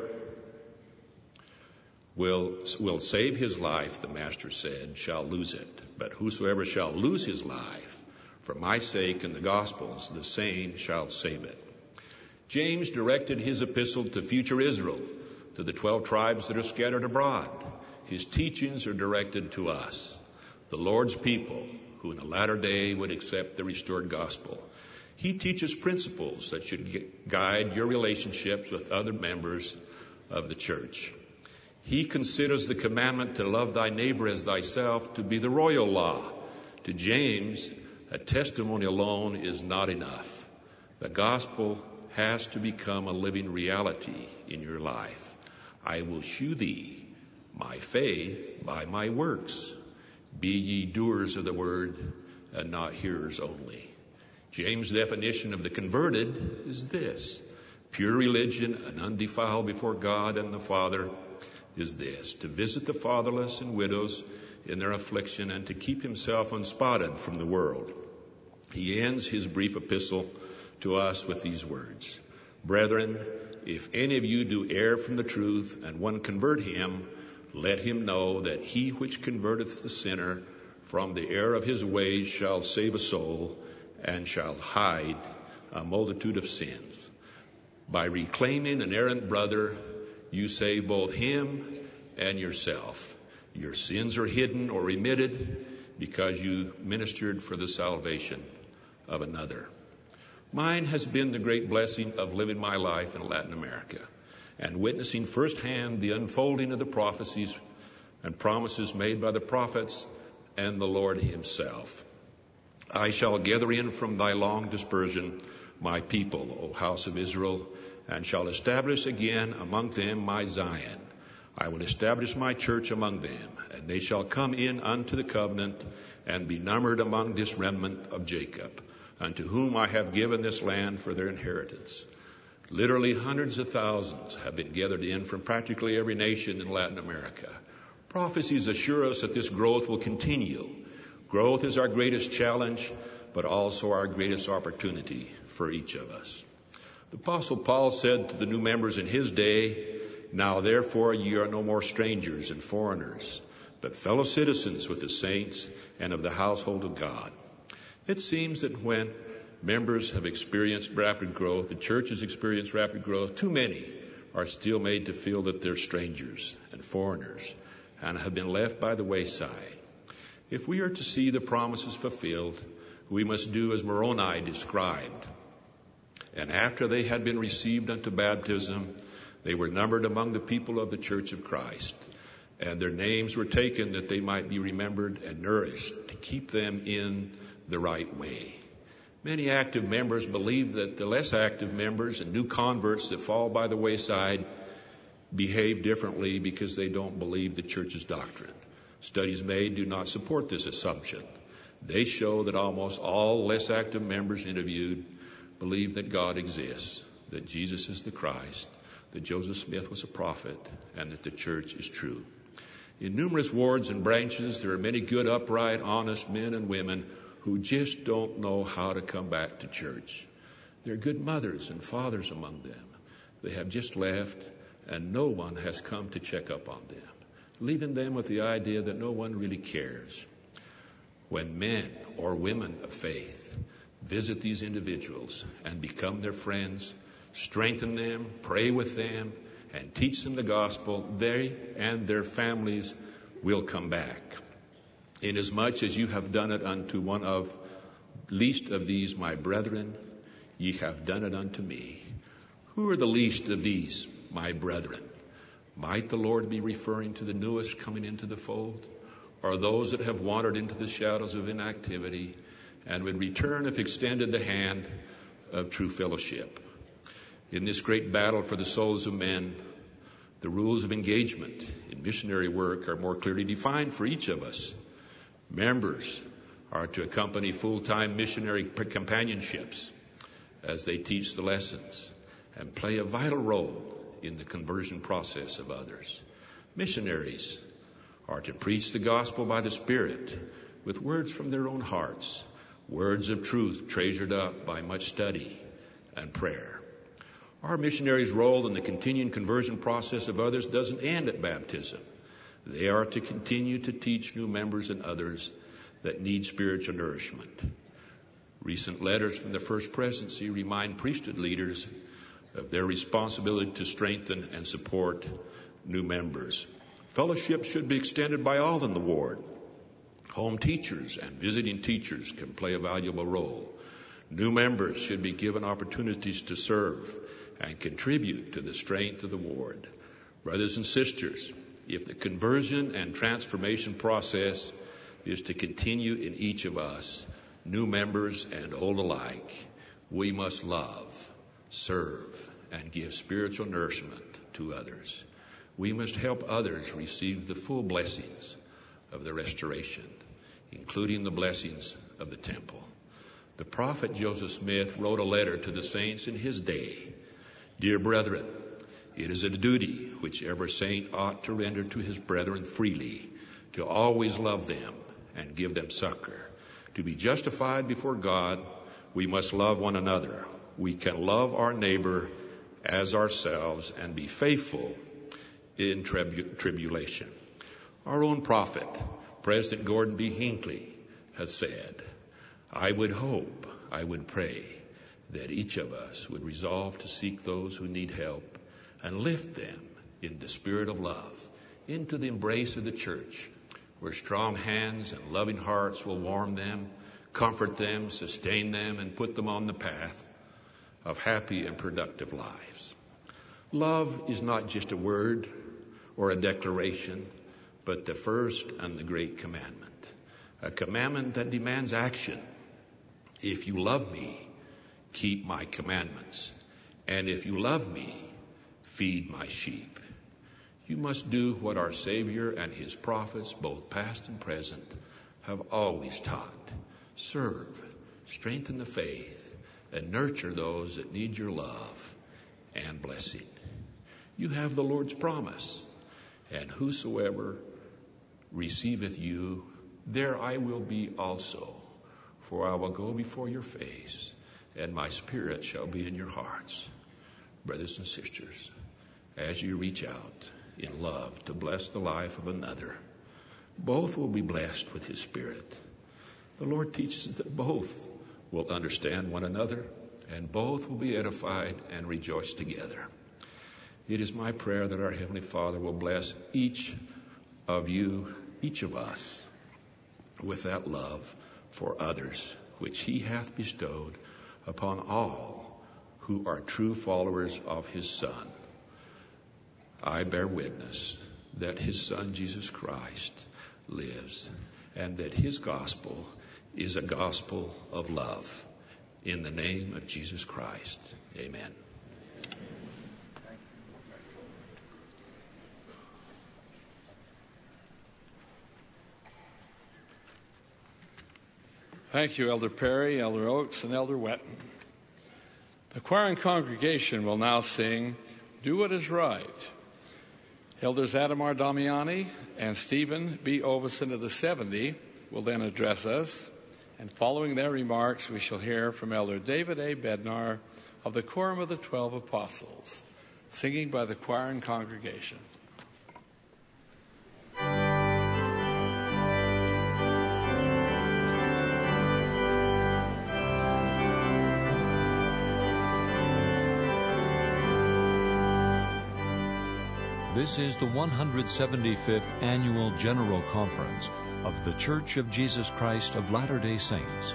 will save his life, the Master said, shall lose it. But whosoever shall lose his life for my sake and the gospel's, the same shall save it. James directed his epistle to future Israel, to the 12 tribes that are scattered abroad. His teachings are directed to us, the Lord's people, who in the latter day would accept the restored gospel. He teaches principles that should guide your relationships with other members of the church. He considers the commandment to love thy neighbor as thyself to be the royal law. To James, a testimony alone is not enough. The gospel has to become a living reality in your life. I will shew thee my faith by my works. Be ye doers of the word and not hearers only. James' definition of the converted is this: pure religion and undefiled before God and the Father is this: to visit the fatherless and widows in their affliction and to keep himself unspotted from the world. He ends his brief epistle to us with these words: Brethren, if any of you do err from the truth and one convert him, let him know that he which converteth the sinner from the error of his ways shall save a soul and shall hide a multitude of sins. By reclaiming an errant brother, you save both him and yourself. Your sins are hidden or remitted because you ministered for the salvation of another. Mine has been the great blessing of living my life in Latin America and witnessing firsthand the unfolding of the prophecies and promises made by the prophets and the Lord himself. I shall gather in from thy long dispersion my people, O house of Israel, and shall establish again among them my Zion. I will establish my church among them, and they shall come in unto the covenant and be numbered among this remnant of Jacob, unto whom I have given this land for their inheritance. Literally hundreds of thousands have been gathered in from practically every nation in Latin America. Prophecies assure us that this growth will continue. Growth is our greatest challenge, but also our greatest opportunity for each of us. The Apostle Paul said to the new members in his day, Now therefore ye are no more strangers and foreigners, but fellow citizens with the saints and of the household of God. It seems that when members have experienced rapid growth, the church has experienced rapid growth, too many are still made to feel that they're strangers and foreigners and have been left by the wayside. If we are to see the promises fulfilled, we must do as Moroni described. And after they had been received unto baptism, they were numbered among the people of the church of Christ, and their names were taken that they might be remembered and nourished to keep them in the right way. Many active members believe that the less active members and new converts that fall by the wayside behave differently because they don't believe the church's doctrine. Studies made do not support this assumption. They show that almost all less active members interviewed believe that God exists, that Jesus is the Christ, that Joseph Smith was a prophet, and that the church is true. In numerous wards and branches, there are many good, upright, honest men and women who just don't know how to come back to church. There are good mothers and fathers among them. They have just left, and no one has come to check up on them, leaving them with the idea that no one really cares. When men or women of faith visit these individuals and become their friends, strengthen them, pray with them, and teach them the gospel, they and their families will come back. Inasmuch as you have done it unto one of least of these my brethren, ye have done it unto me. Who are the least of these my brethren? Might the Lord be referring to the newest coming into the fold, or those that have wandered into the shadows of inactivity and would return if extended the hand of true fellowship? In this great battle for the souls of men, the rules of engagement in missionary work are more clearly defined for each of us. Members are to accompany full-time missionary companionships as they teach the lessons and play a vital role in the conversion process of others. Missionaries are to preach the gospel by the Spirit with words from their own hearts, words of truth treasured up by much study and prayer. Our missionaries' role in the continuing conversion process of others doesn't end at baptism. They are to continue to teach new members and others that need spiritual nourishment. Recent letters from the First Presidency remind priesthood leaders of their responsibility to strengthen and support new members. Fellowship should be extended by all in the ward. Home teachers and visiting teachers can play a valuable role. New members should be given opportunities to serve and contribute to the strength of the ward. Brothers and sisters, if the conversion and transformation process is to continue in each of us, new members and old alike, we must love, serve, and give spiritual nourishment to others. We must help others receive the full blessings of the restoration, including the blessings of the temple. The prophet Joseph Smith wrote a letter to the saints in his day. Dear brethren, it is a duty which every saint ought to render to his brethren freely, to always love them and give them succor. To be justified before God, we must love one another. We can love our neighbor as ourselves and be faithful in tribulation. Our own prophet, President Gordon B. Hinckley, has said, I would hope, I would pray that each of us would resolve to seek those who need help and lift them in the spirit of love into the embrace of the church, where strong hands and loving hearts will warm them, comfort them, sustain them, and put them on the path of happy and productive lives. Love is not just a word or a declaration, but the first and the great commandment, a commandment that demands action. If you love me, keep my commandments. And if you love me, feed my sheep. You must do what our Savior and his prophets, both past and present, have always taught. Serve, strengthen the faith, and nurture those that need your love and blessing. You have the Lord's promise, and whosoever receiveth you, there I will be also. For I will go before your face, and my spirit shall be in your hearts. Brothers and sisters, as you reach out in love to bless the life of another, both will be blessed with his spirit. The Lord teaches that both will understand one another, and both will be edified and rejoice together. It is my prayer that our Heavenly Father will bless each of you, each of us, with that love for others, which he hath bestowed upon all who are true followers of his Son. I bear witness that his Son, Jesus Christ, lives, and that his gospel is a gospel of love. In the name of Jesus Christ, amen. Thank you, Elder Perry, Elder Oakes, and Elder Wetton. The choir and congregation will now sing Do What Is Right. Elders Adam R. Damiani and Stephen B. Ovison of the 70 will then address us, and following their remarks, we shall hear from Elder David A. Bednar of the Quorum of the 12 Apostles, singing by the choir and congregation. This is the 175th Annual General Conference of The Church of Jesus Christ of Latter-day Saints.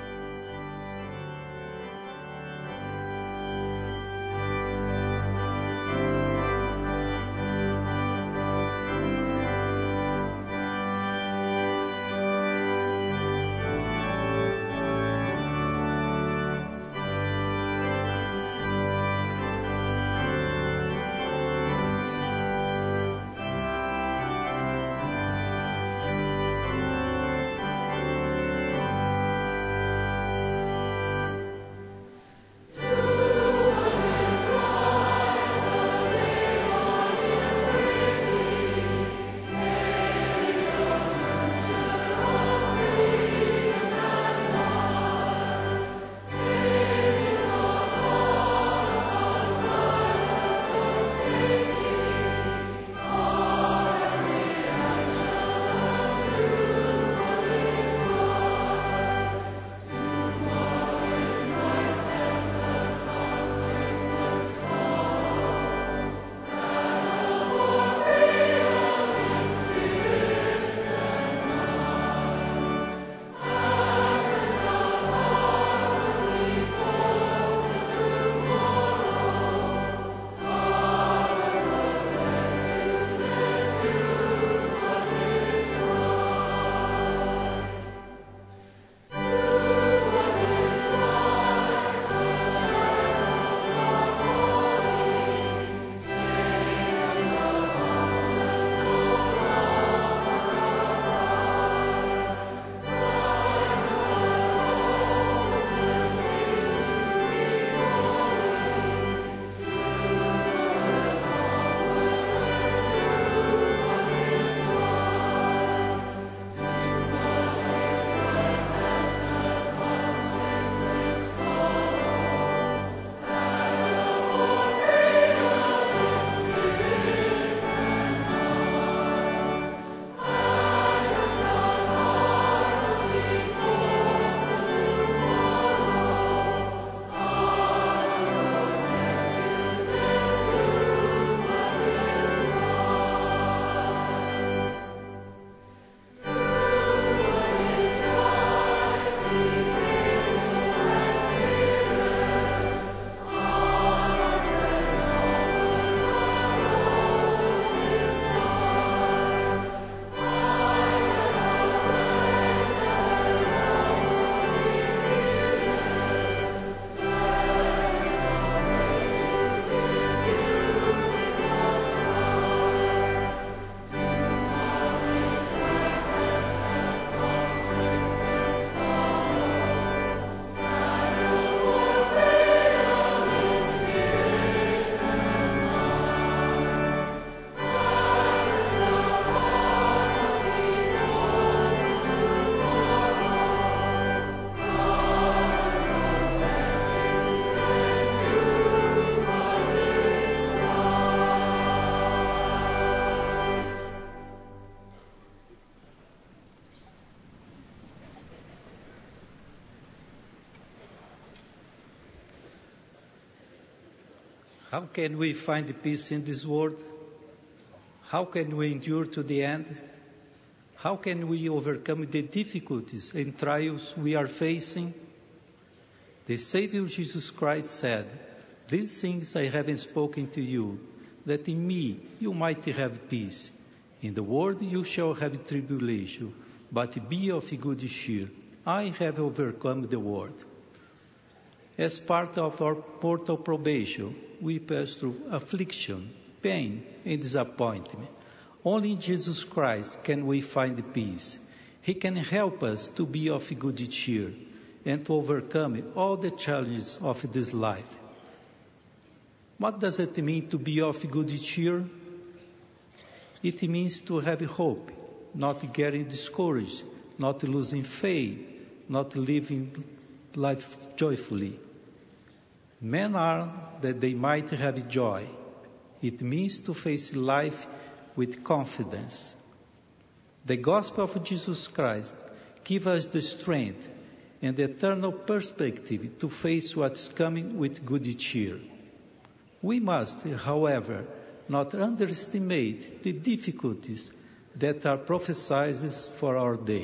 How can we find peace in this world? How can we endure to the end? How can we overcome the difficulties and trials we are facing? The Savior Jesus Christ said, "These things I have spoken to you, that in me you might have peace. In the world you shall have tribulation, but be of good cheer. I have overcome the world." As part of our mortal probation, we pass through affliction, pain, and disappointment. Only in Jesus Christ can we find peace. He can help us to be of good cheer and to overcome all the challenges of this life. What does it mean to be of good cheer? It means to have hope, not getting discouraged, not losing faith, not living life joyfully. Men are that they might have joy. It means to face life with confidence. The gospel of Jesus Christ gives us the strength and the eternal perspective to face what's coming with good cheer. We must, however, not underestimate the difficulties that are prophesied for our day.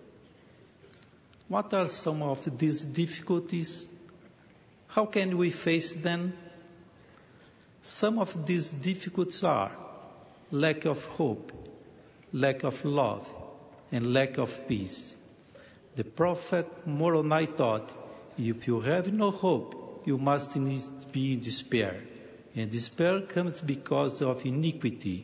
What are some of these difficulties? How can we face them? Some of these difficulties are lack of hope, lack of love, and lack of peace. The prophet Moroni taught, if you have no hope, you must needs be in despair. And despair comes because of iniquity.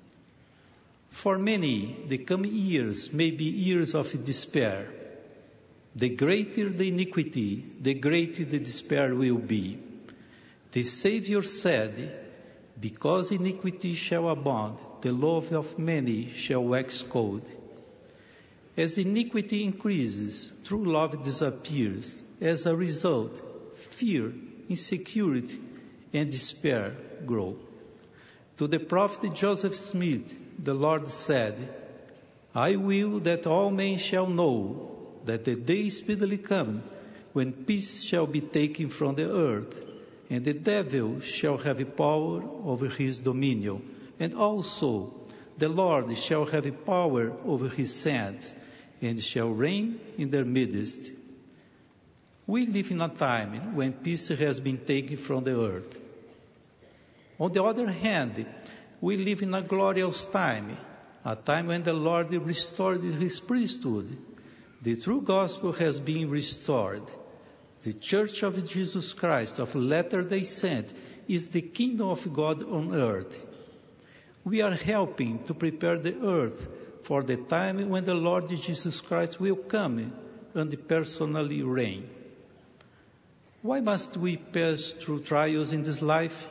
For many, the coming years may be years of despair. The greater the iniquity, the greater the despair will be. The Savior said, because iniquity shall abound, the love of many shall wax cold. As iniquity increases, true love disappears. As a result, fear, insecurity, and despair grow. To the prophet Joseph Smith, the Lord said, I will that all men shall know that the day speedily comes when peace shall be taken from the earth, and the devil shall have power over his dominion, and also the Lord shall have power over his saints, and shall reign in their midst. We live in a time when peace has been taken from the earth. On the other hand, we live in a glorious time, a time when the Lord restored his priesthood. The true gospel has been restored. The Church of Jesus Christ of Latter-day Saints is the kingdom of God on earth. We are helping to prepare the earth for the time when the Lord Jesus Christ will come and personally reign. Why must we pass through trials in this life?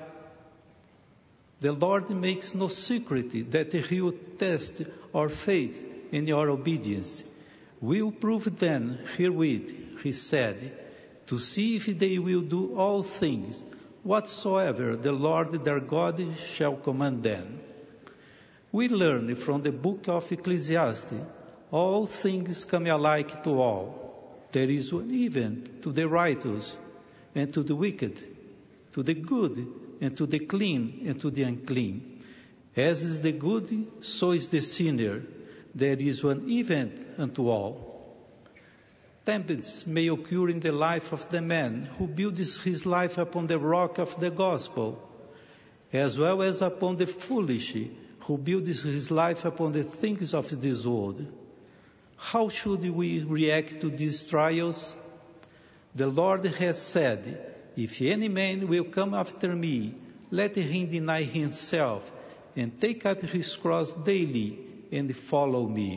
The Lord makes no secret that He will test our faith and our obedience. We will prove then herewith, He said, to see if they will do all things, whatsoever the Lord their God shall command them. We learn from the book of Ecclesiastes, all things come alike to all. There is one even to the righteous and to the wicked, to the good and to the clean and to the unclean. As is the good, so is the sinner. There is one event unto all. Tempests may occur in the life of the man who builds his life upon the rock of the gospel, as well as upon the foolish who builds his life upon the things of this world. How should we react to these trials? The Lord has said, if any man will come after me, let him deny himself and take up his cross daily and follow me.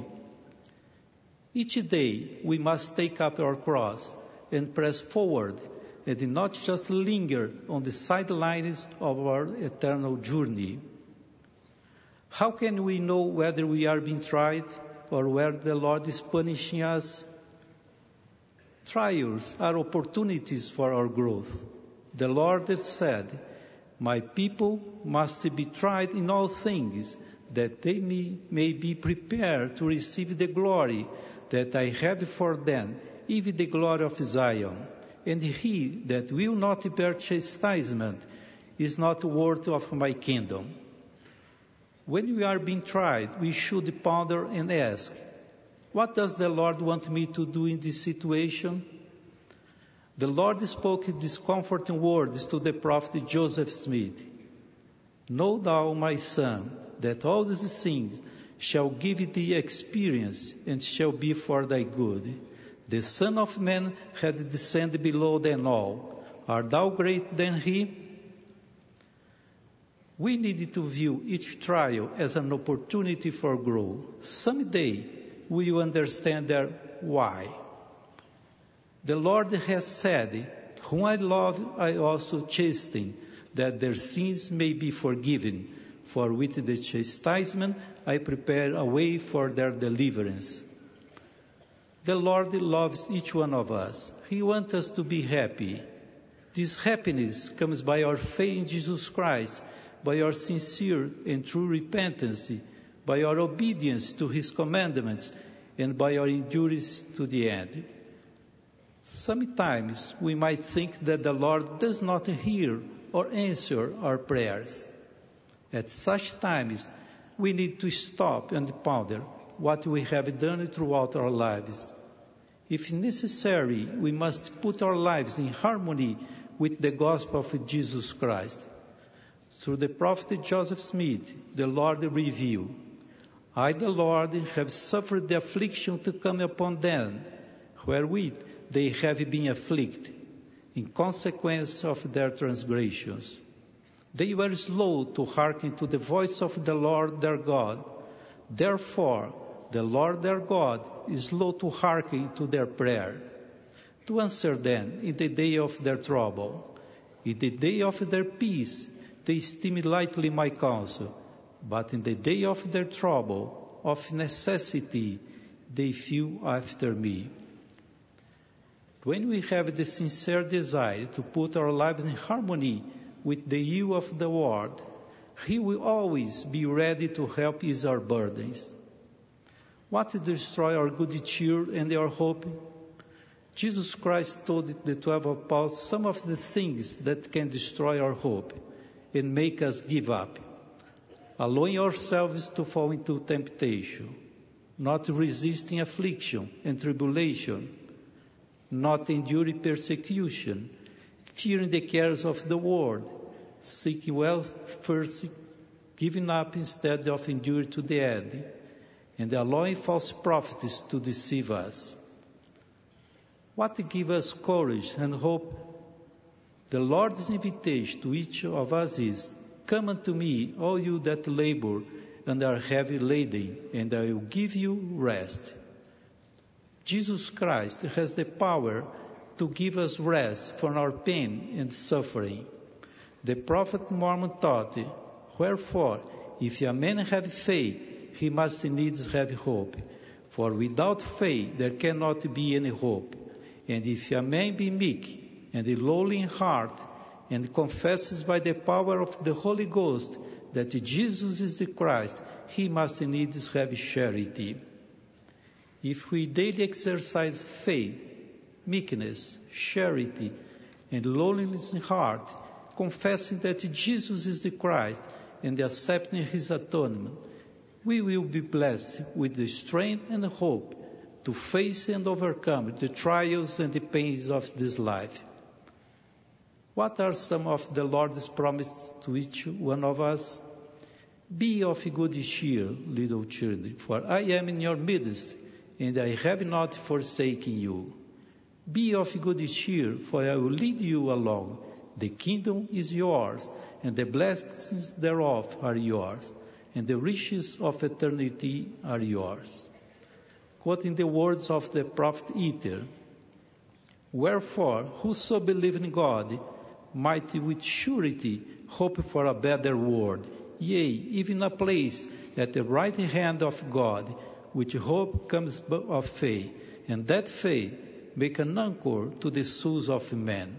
Each day we must take up our cross and press forward and not just linger on the sidelines of our eternal journey. How can we know whether we are being tried or whether the Lord is punishing us? Trials are opportunities for our growth. The Lord has said, my people must be tried in all things, that they may be prepared to receive the glory that I have for them, even the glory of Zion. And he that will not bear chastisement, is not worthy of my kingdom. When we are being tried, we should ponder and ask, what does the Lord want me to do in this situation? The Lord spoke these comforting words to the prophet Joseph Smith. Know thou, my son, that all these things shall give thee experience and shall be for thy good. The Son of Man hath descended below than all. Art thou greater than he? We need to view each trial as an opportunity for growth. Someday we will understand their why. The Lord has said, whom I love I also chasten, that their sins may be forgiven. For with the chastisement I prepare a way for their deliverance. The Lord loves each one of us. He wants us to be happy. This happiness comes by our faith in Jesus Christ, by our sincere and true repentance, by our obedience to His commandments, and by our endurance to the end. Sometimes we might think that the Lord does not hear or answer our prayers. At such times, we need to stop and ponder what we have done throughout our lives. If necessary, we must put our lives in harmony with the gospel of Jesus Christ. Through the prophet Joseph Smith, the Lord revealed, I, the Lord, have suffered the affliction to come upon them, wherewith they have been afflicted, in consequence of their transgressions. They were slow to hearken to the voice of the Lord their God. Therefore, the Lord their God is slow to hearken to their prayer, to answer them in the day of their trouble. In the day of their peace, they esteem lightly my counsel, but in the day of their trouble, of necessity, they feel after me. When we have the sincere desire to put our lives in harmony with the will of the Lord, He will always be ready to help ease our burdens. What destroys our good cheer and our hope? Jesus Christ told the 12 apostles some of the things that can destroy our hope and make us give up. Allowing ourselves to fall into temptation, not resisting affliction and tribulation, not enduring persecution, fearing the cares of the world, seeking wealth first, giving up instead of enduring to the end, and allowing false prophets to deceive us. What gives us courage and hope? The Lord's invitation to each of us is, come unto me, all you that labor and are heavy laden, and I will give you rest. Jesus Christ has the power to give us rest from our pain and suffering. The prophet Mormon taught, wherefore, if a man have faith, he must needs have hope. For without faith there cannot be any hope. And if a man be meek and lowly in heart, and confesses by the power of the Holy Ghost that Jesus is the Christ, he must needs have charity. If we daily exercise faith, meekness, charity, and lowliness in heart, confessing that Jesus is the Christ and accepting His atonement, we will be blessed with the strength and hope to face and overcome the trials and the pains of this life. What are some of the Lord's promises to each one of us? Be of good cheer, little children, for I am in your midst, and I have not forsaken you. Be of good cheer, for I will lead you along. The kingdom is yours, and the blessings thereof are yours, and the riches of eternity are yours. Quoting the words of the prophet Ether, wherefore, whoso believe in God might with surety hope for a better world, yea, even a place at the right hand of God, which hope comes of faith, and that faith make an anchor to the souls of men.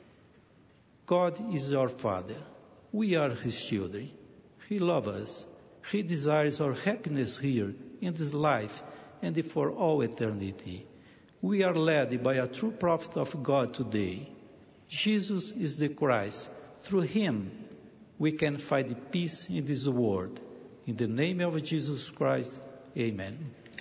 God is our Father. We are His children. He loves us. He desires our happiness here in this life and for all eternity. We are led by a true prophet of God today. Jesus is the Christ. Through Him, we can find peace in this world. In the name of Jesus Christ, amen.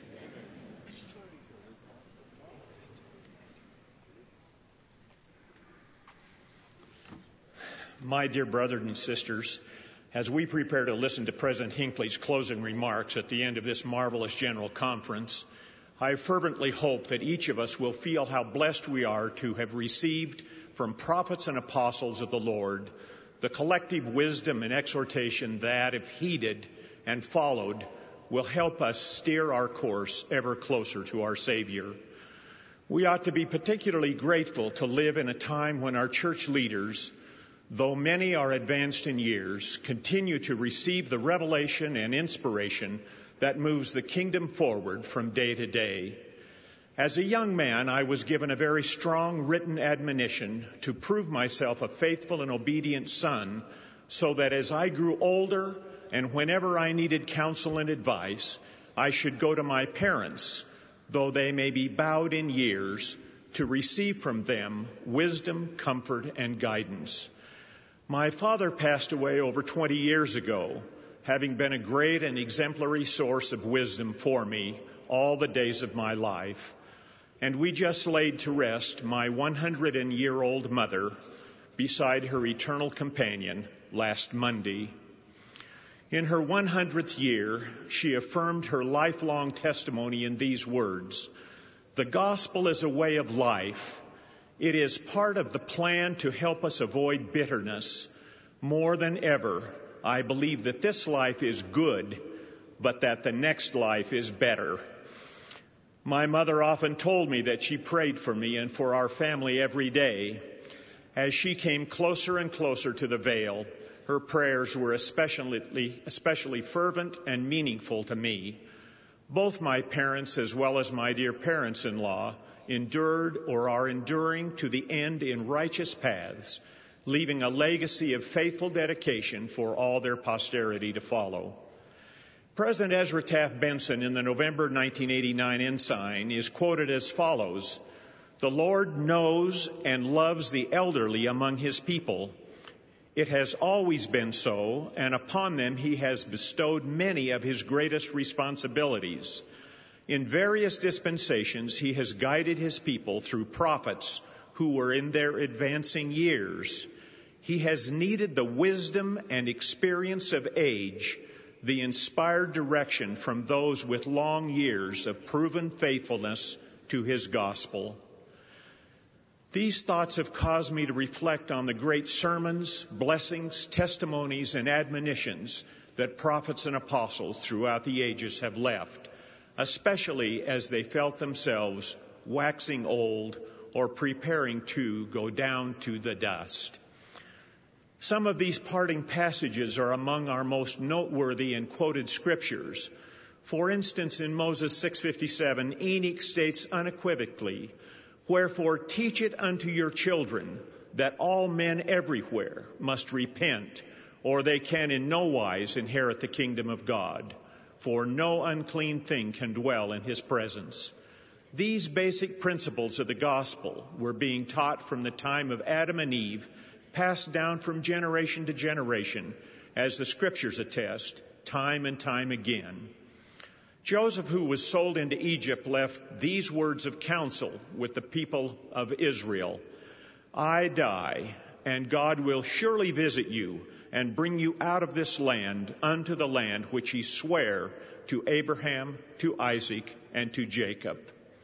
My dear brothers and sisters, as we prepare to listen to President Hinckley's closing remarks at the end of this marvelous General Conference, I fervently hope that each of us will feel how blessed we are to have received from prophets and apostles of the Lord the collective wisdom and exhortation that, if heeded and followed, will help us steer our course ever closer to our Savior. We ought to be particularly grateful to live in a time when our church leaders, though many are advanced in years, continue to receive the revelation and inspiration that moves the kingdom forward from day to day. As a young man, I was given a very strong written admonition to prove myself a faithful and obedient son, so that as I grew older and whenever I needed counsel and advice, I should go to my parents, though they may be bowed in years, to receive from them wisdom, comfort, and guidance. My father passed away over 20 years ago, having been a great and exemplary source of wisdom for me all the days of my life. And we just laid to rest my 100-year-old mother beside her eternal companion last Monday. In her 100th year, she affirmed her lifelong testimony in these words: "The gospel is a way of life. It is part of the plan to help us avoid bitterness. More than ever, I believe that this life is good, but that the next life is better." My mother often told me that she prayed for me and for our family every day. As she came closer and closer to the veil, her prayers were especially fervent and meaningful to me. Both my parents, as well as my dear parents-in-law, endured or are enduring to the end in righteous paths, leaving a legacy of faithful dedication for all their posterity to follow. President Ezra Taft Benson in the November 1989 Ensign is quoted as follows: "The Lord knows and loves the elderly among his people. It has always been so, and upon them he has bestowed many of his greatest responsibilities. In various dispensations, he has guided his people through prophets who were in their advancing years. He has needed the wisdom and experience of age, the inspired direction from those with long years of proven faithfulness to his gospel." These thoughts have caused me to reflect on the great sermons, blessings, testimonies, and admonitions that prophets and apostles throughout the ages have left, especially as they felt themselves waxing old or preparing to go down to the dust. Some of these parting passages are among our most noteworthy and quoted scriptures. For instance, in Moses 6:57, Enoch states unequivocally, "Wherefore teach it unto your children that all men everywhere must repent, or they can in no wise inherit the kingdom of God. For no unclean thing can dwell in his presence." These basic principles of the gospel were being taught from the time of Adam and Eve, passed down from generation to generation, as the scriptures attest, time and time again. Joseph, who was sold into Egypt, left these words of counsel with the people of Israel: "I die, and God will surely visit you and bring you out of this land unto the land which he sware to Abraham, to Isaac, and to Jacob."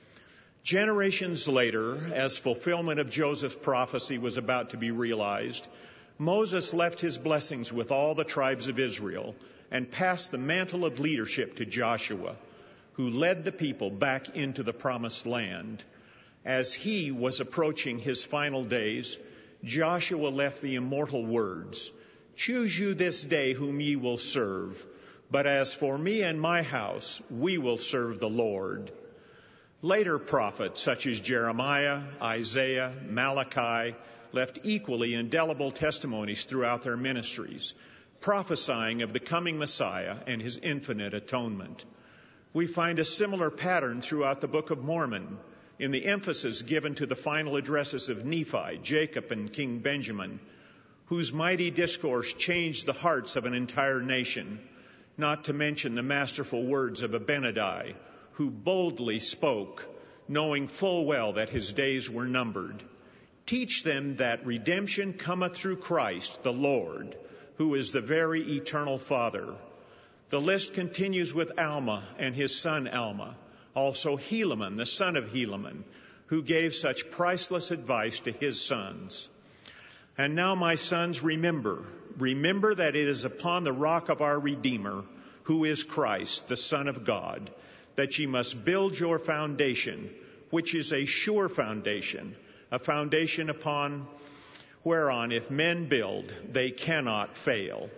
Generations later, as fulfillment of Joseph's prophecy was about to be realized, Moses left his blessings with all the tribes of Israel and passed the mantle of leadership to Joshua, who led the people back into the promised land. As he was approaching his final days, Joshua left the immortal words, "Choose you this day whom ye will serve, but as for me and my house, we will serve the Lord." Later prophets such as Jeremiah, Isaiah, Malachi left equally indelible testimonies throughout their ministries, prophesying of the coming Messiah and his infinite atonement. We find a similar pattern throughout the Book of Mormon, in the emphasis given to the final addresses of Nephi, Jacob, and King Benjamin, whose mighty discourse changed the hearts of an entire nation, not to mention the masterful words of Abinadi, who boldly spoke, knowing full well that his days were numbered. Teach them that redemption cometh through Christ the Lord, who is the very eternal Father. The list continues with Alma and his son Alma, also Helaman, the son of Helaman, who gave such priceless advice to his sons. And now, my sons, remember that it is upon the rock of our Redeemer, who is Christ, the Son of God, that ye must build your foundation, which is a sure foundation, a foundation upon whereon if men build, they cannot fail.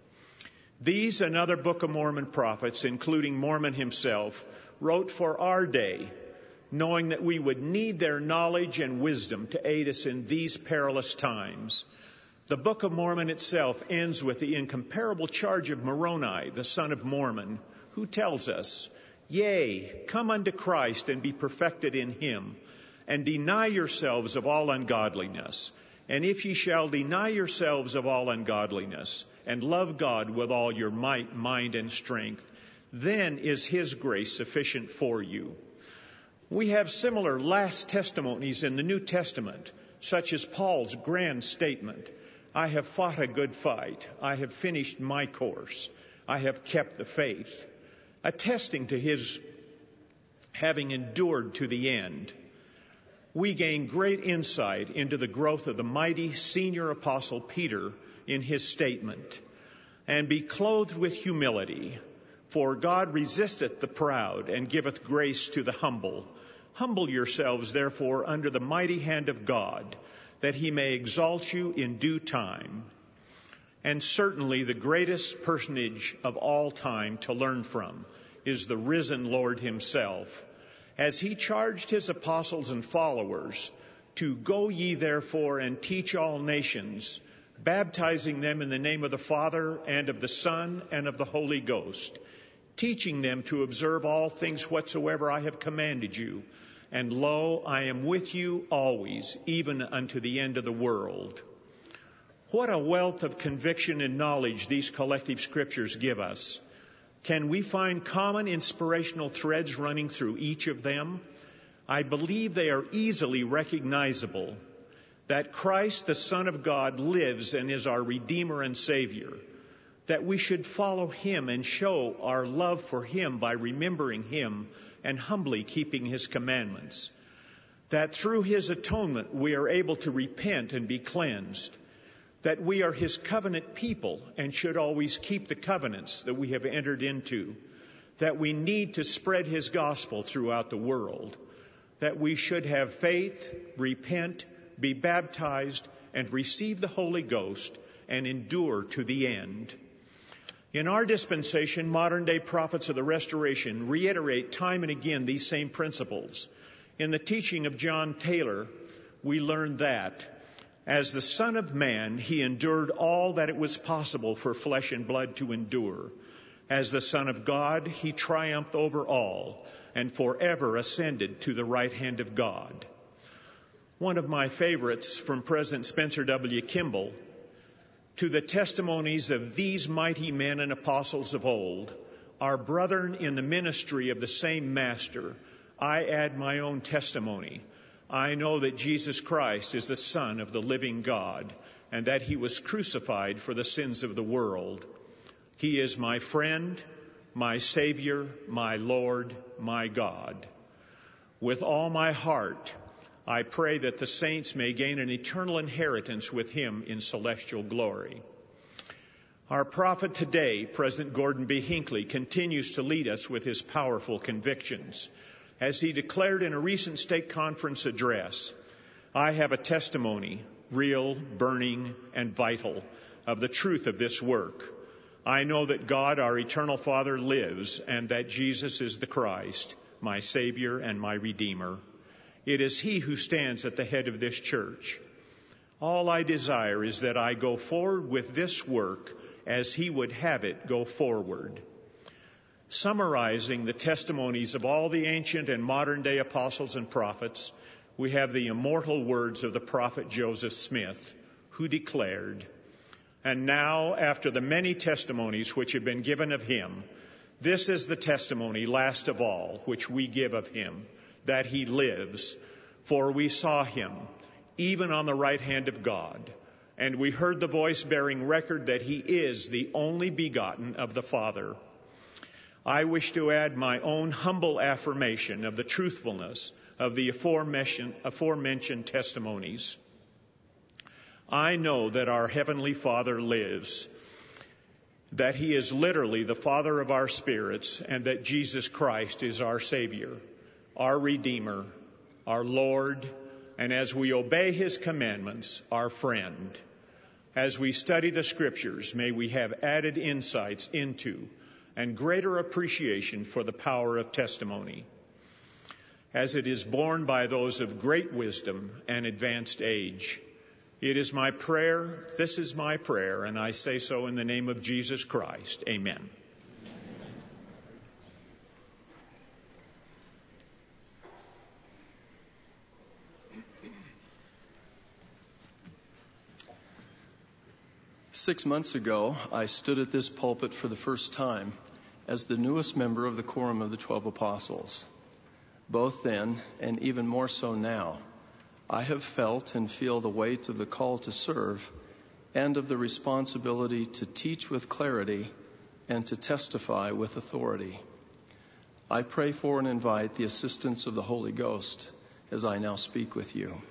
These and other Book of Mormon prophets, including Mormon himself, wrote for our day, knowing that we would need their knowledge and wisdom to aid us in these perilous times. The Book of Mormon itself ends with the incomparable charge of Moroni, the son of Mormon, who tells us, "Yea, come unto Christ and be perfected in him, and deny yourselves of all ungodliness. And if ye shall deny yourselves of all ungodliness, and love God with all your might, mind, and strength, then is his grace sufficient for you." We have similar last testimonies in the New Testament, such as Paul's grand statement, "I have fought a good fight. I have finished my course. I have kept the faith," attesting to his having endured to the end. We gain great insight into the growth of the mighty senior apostle Peter in his statement, "And be clothed with humility, for God resisteth the proud and giveth grace to the humble. Humble yourselves, therefore, under the mighty hand of God, that he may exalt you in due time." And certainly the greatest personage of all time to learn from is the risen Lord himself, as he charged his apostles and followers to "Go ye therefore and teach all nations, baptizing them in the name of the Father and of the Son and of the Holy Ghost, teaching them to observe all things whatsoever I have commanded you. And lo, I am with you always, even unto the end of the world." What a wealth of conviction and knowledge these collective scriptures give us. Can we find common inspirational threads running through each of them? I believe they are easily recognizable. That Christ, the Son of God, lives and is our Redeemer and Savior. That we should follow him and show our love for him by remembering him and humbly keeping his commandments. That through his atonement we are able to repent and be cleansed. That we are his covenant people and should always keep the covenants that we have entered into. That we need to spread his gospel throughout the world. That we should have faith, repent, be baptized, and receive the Holy Ghost and endure to the end. In our dispensation, modern-day prophets of the Restoration reiterate time and again these same principles. In the teaching of John Taylor, we learn that, as the Son of Man, he endured all that it was possible for flesh and blood to endure. As the Son of God, he triumphed over all and forever ascended to the right hand of God. One of my favorites from President Spencer W. Kimball, "To the testimonies of these mighty men and apostles of old, our brethren in the ministry of the same Master, I add my own testimony. I know that Jesus Christ is the Son of the living God, and that he was crucified for the sins of the world. He is my friend, my Savior, my Lord, my God. With all my heart, I pray that the saints may gain an eternal inheritance with him in celestial glory." Our prophet today, President Gordon B. Hinckley, continues to lead us with his powerful convictions. As he declared in a recent state conference address, "I have a testimony, real, burning, and vital, of the truth of this work. I know that God, our eternal Father, lives, and that Jesus is the Christ, my Savior and my Redeemer. It is he who stands at the head of this church. All I desire is that I go forward with this work as he would have it go forward." Summarizing the testimonies of all the ancient and modern-day apostles and prophets, we have the immortal words of the prophet Joseph Smith, who declared, And now, after the many testimonies which have been given of him, this is the testimony, last of all, which we give of him, that he lives. For we saw him, even on the right hand of God, and we heard the voice bearing record that he is the only begotten of the Father. I wish to add my own humble affirmation of the truthfulness of the aforementioned testimonies. I know that our Heavenly Father lives, that he is literally the Father of our spirits, and that Jesus Christ is our Savior, our Redeemer, our Lord, and as we obey his commandments, our friend. As we study the Scriptures, may we have added insights into and greater appreciation for the power of testimony, as it is borne by those of great wisdom and advanced age. It is my prayer, this is my prayer, and I say so in the name of Jesus Christ. Amen. Six months ago, I stood at this pulpit for the first time as the newest member of the Quorum of the 12 Apostles. Both then, and even more so now, I have felt and feel the weight of the call to serve and of the responsibility to teach with clarity and to testify with authority. I pray for and invite the assistance of the Holy Ghost as I now speak with you.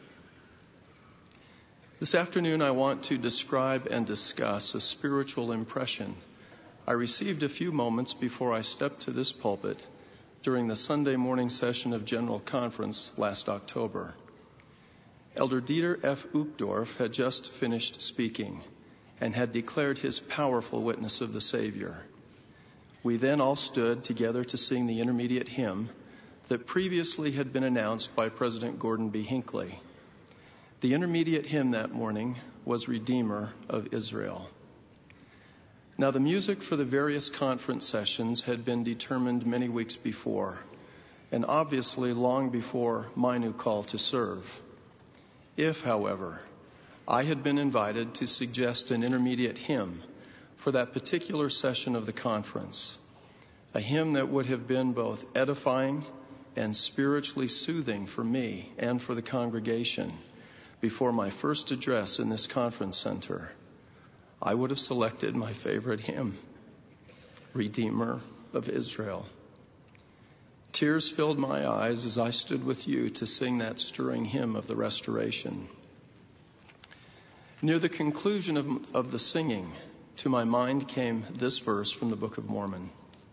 This afternoon, I want to describe and discuss a spiritual impression I received a few moments before I stepped to this pulpit during the Sunday morning session of General Conference last October. Elder Dieter F. Uchtdorf had just finished speaking and had declared his powerful witness of the Savior. We then all stood together to sing the intermediate hymn that previously had been announced by President Gordon B. Hinckley. The intermediate hymn that morning was Redeemer of Israel. Now, the music for the various conference sessions had been determined many weeks before, and obviously long before my new call to serve. If, however, I had been invited to suggest an intermediate hymn for that particular session of the conference, a hymn that would have been both edifying and spiritually soothing for me and for the congregation before my first address in this conference center, I would have selected my favorite hymn, Redeemer of Israel. Tears filled my eyes as I stood with you to sing that stirring hymn of the restoration. Near the conclusion of the singing, to my mind came this verse from the Book of Mormon.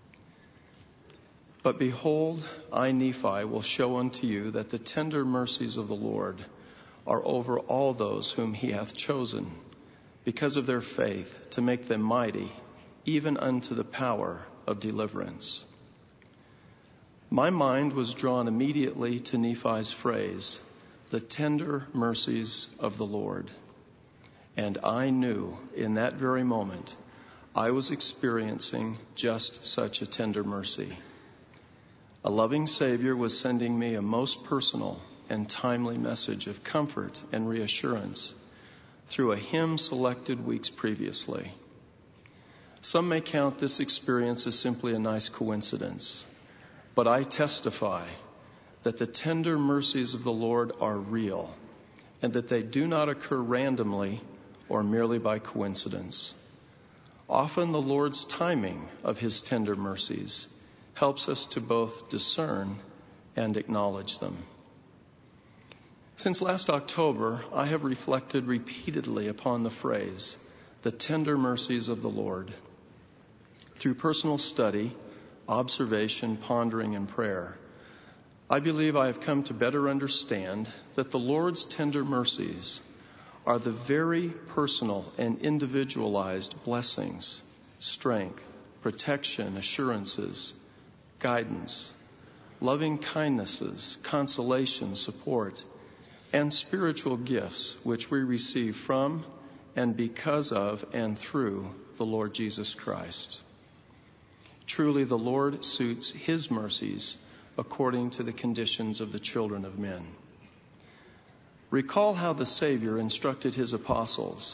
But behold, I, Nephi, will show unto you that the tender mercies of the Lord are over all those whom he hath chosen, because of their faith, to make them mighty, even unto the power of deliverance. My mind was drawn immediately to Nephi's phrase, the tender mercies of the Lord. And I knew in that very moment I was experiencing just such a tender mercy. A loving Savior was sending me a most personal and timely message of comfort and reassurance through a hymn selected weeks previously. Some may count this experience as simply a nice coincidence, but I testify that the tender mercies of the Lord are real and that they do not occur randomly or merely by coincidence. Often the Lord's timing of his tender mercies helps us to both discern and acknowledge them. Since last October, I have reflected repeatedly upon the phrase, the tender mercies of the Lord. Through personal study, observation, pondering, and prayer, I believe I have come to better understand that the Lord's tender mercies are the very personal and individualized blessings, strength, protection, assurances, guidance, loving kindnesses, consolation, support, and spiritual gifts which we receive from and because of and through the Lord Jesus Christ. Truly, the Lord suits his mercies according to the conditions of the children of men. Recall how the Savior instructed his apostles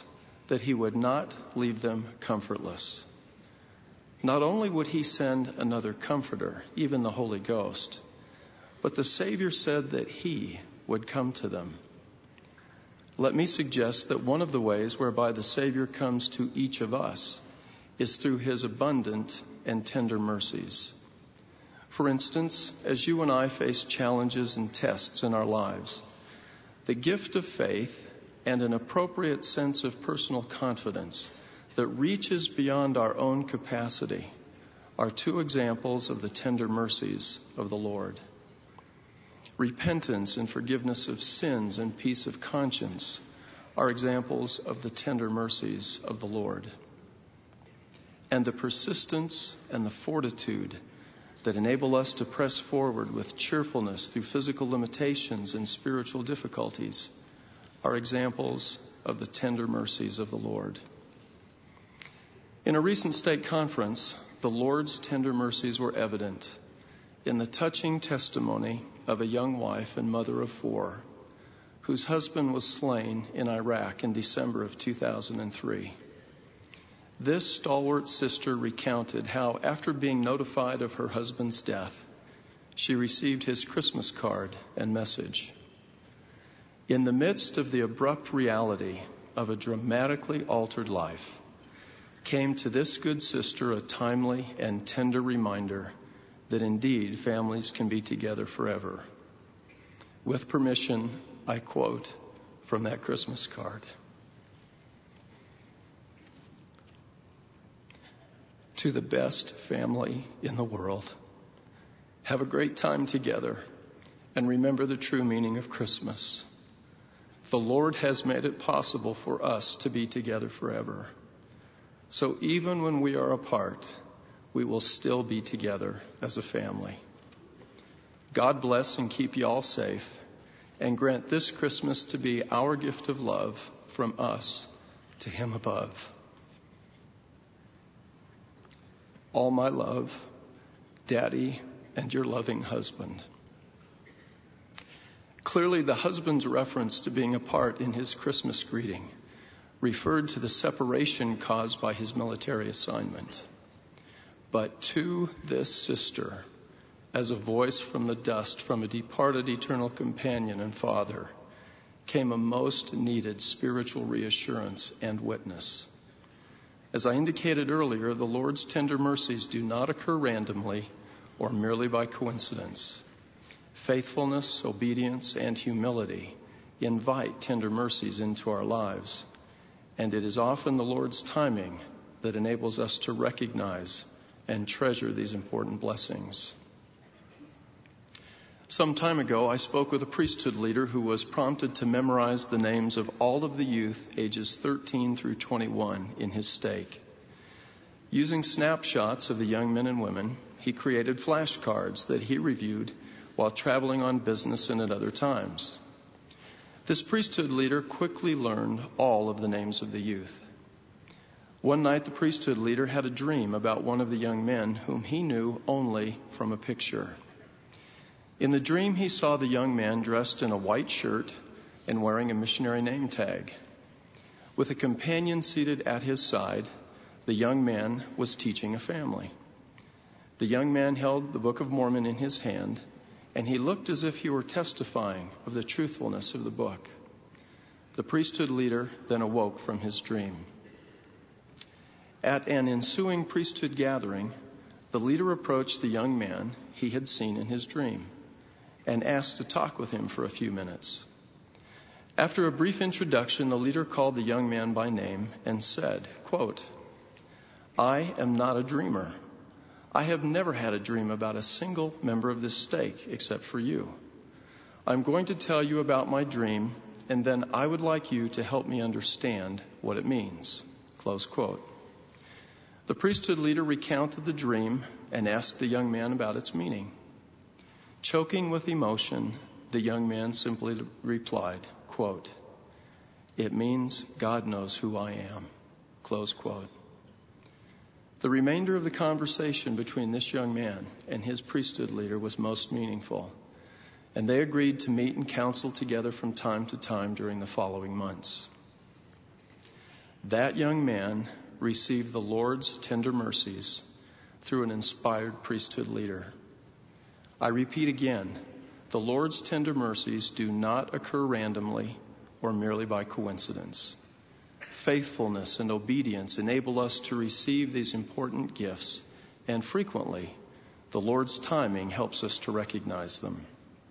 that he would not leave them comfortless. Not only would he send another comforter, even the Holy Ghost, but the Savior said that he would come to them. Let me suggest that one of the ways whereby the Savior comes to each of us is through his abundant and tender mercies. For instance, as you and I face challenges and tests in our lives, the gift of faith and an appropriate sense of personal confidence that reaches beyond our own capacity are two examples of the tender mercies of the Lord. Repentance and forgiveness of sins and peace of conscience are examples of the tender mercies of the Lord. And the persistence and the fortitude that enable us to press forward with cheerfulness through physical limitations and spiritual difficulties are examples of the tender mercies of the Lord. In a recent stake conference, the Lord's tender mercies were evident in the touching testimony of a young wife and mother of 4 whose husband was slain in Iraq in December of 2003. This stalwart sister recounted how, after being notified of her husband's death, she received his Christmas card and message. In the midst of the abrupt reality of a dramatically altered life, came to this good sister a timely and tender reminder that indeed families can be together forever. With permission, I quote from that Christmas card. To the best family in the world, have a great time together and remember the true meaning of Christmas. The Lord has made it possible for us to be together forever. So even when we are apart, we will still be together as a family. God bless and keep you all safe, and grant this Christmas to be our gift of love from us to Him above. All my love, Daddy and your loving husband. Clearly, the husband's reference to being apart in his Christmas greeting referred to the separation caused by his military assignment. But to this sister, as a voice from the dust from a departed eternal companion and father, came a most needed spiritual reassurance and witness. As I indicated earlier, the Lord's tender mercies do not occur randomly or merely by coincidence. Faithfulness, obedience, and humility invite tender mercies into our lives, and it is often the Lord's timing that enables us to recognize and treasure these important blessings. Some time ago, I spoke with a priesthood leader who was prompted to memorize the names of all of the youth ages 13 through 21 in his stake. Using snapshots of the young men and women, he created flashcards that he reviewed while traveling on business and at other times. This priesthood leader quickly learned all of the names of the youth. One night, the priesthood leader had a dream about one of the young men whom he knew only from a picture. In the dream, he saw the young man dressed in a white shirt and wearing a missionary name tag. With a companion seated at his side, the young man was teaching a family. The young man held the Book of Mormon in his hand, and he looked as if he were testifying of the truthfulness of the book. The priesthood leader then awoke from his dream. At an ensuing priesthood gathering, the leader approached the young man he had seen in his dream and asked to talk with him for a few minutes. After a brief introduction, the leader called the young man by name and said, quote, "I am not a dreamer. I have never had a dream about a single member of this stake except for you. I'm going to tell you about my dream, and then I would like you to help me understand what it means." Close quote. The priesthood leader recounted the dream and asked the young man about its meaning. Choking with emotion, the young man simply replied, quote, "It means God knows who I am." Close quote. The remainder of the conversation between this young man and his priesthood leader was most meaningful, and they agreed to meet and counsel together from time to time during the following months. That young man received the Lord's tender mercies through an inspired priesthood leader. I repeat again, the Lord's tender mercies do not occur randomly or merely by coincidence. Faithfulness and obedience enable us to receive these important gifts, and frequently, the Lord's timing helps us to recognize them.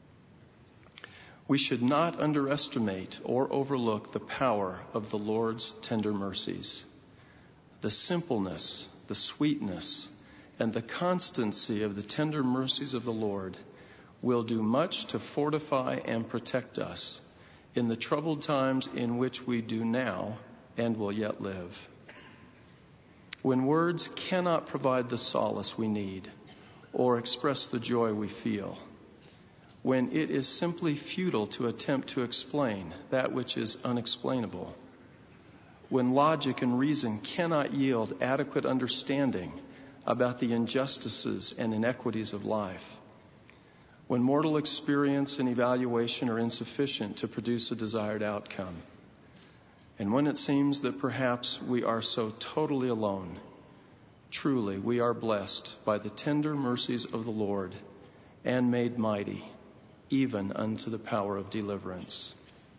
We should not underestimate or overlook the power of the Lord's tender mercies. The simpleness, the sweetness, and the constancy of the tender mercies of the Lord will do much to fortify and protect us in the troubled times in which we do now and will yet live. When words cannot provide the solace we need or express the joy we feel, when it is simply futile to attempt to explain that which is unexplainable, when logic and reason cannot yield adequate understanding about the injustices and inequities of life, when mortal experience and evaluation are insufficient to produce a desired outcome, and when it seems that perhaps we are so totally alone, truly we are blessed by the tender mercies of the Lord and made mighty even unto the power of deliverance.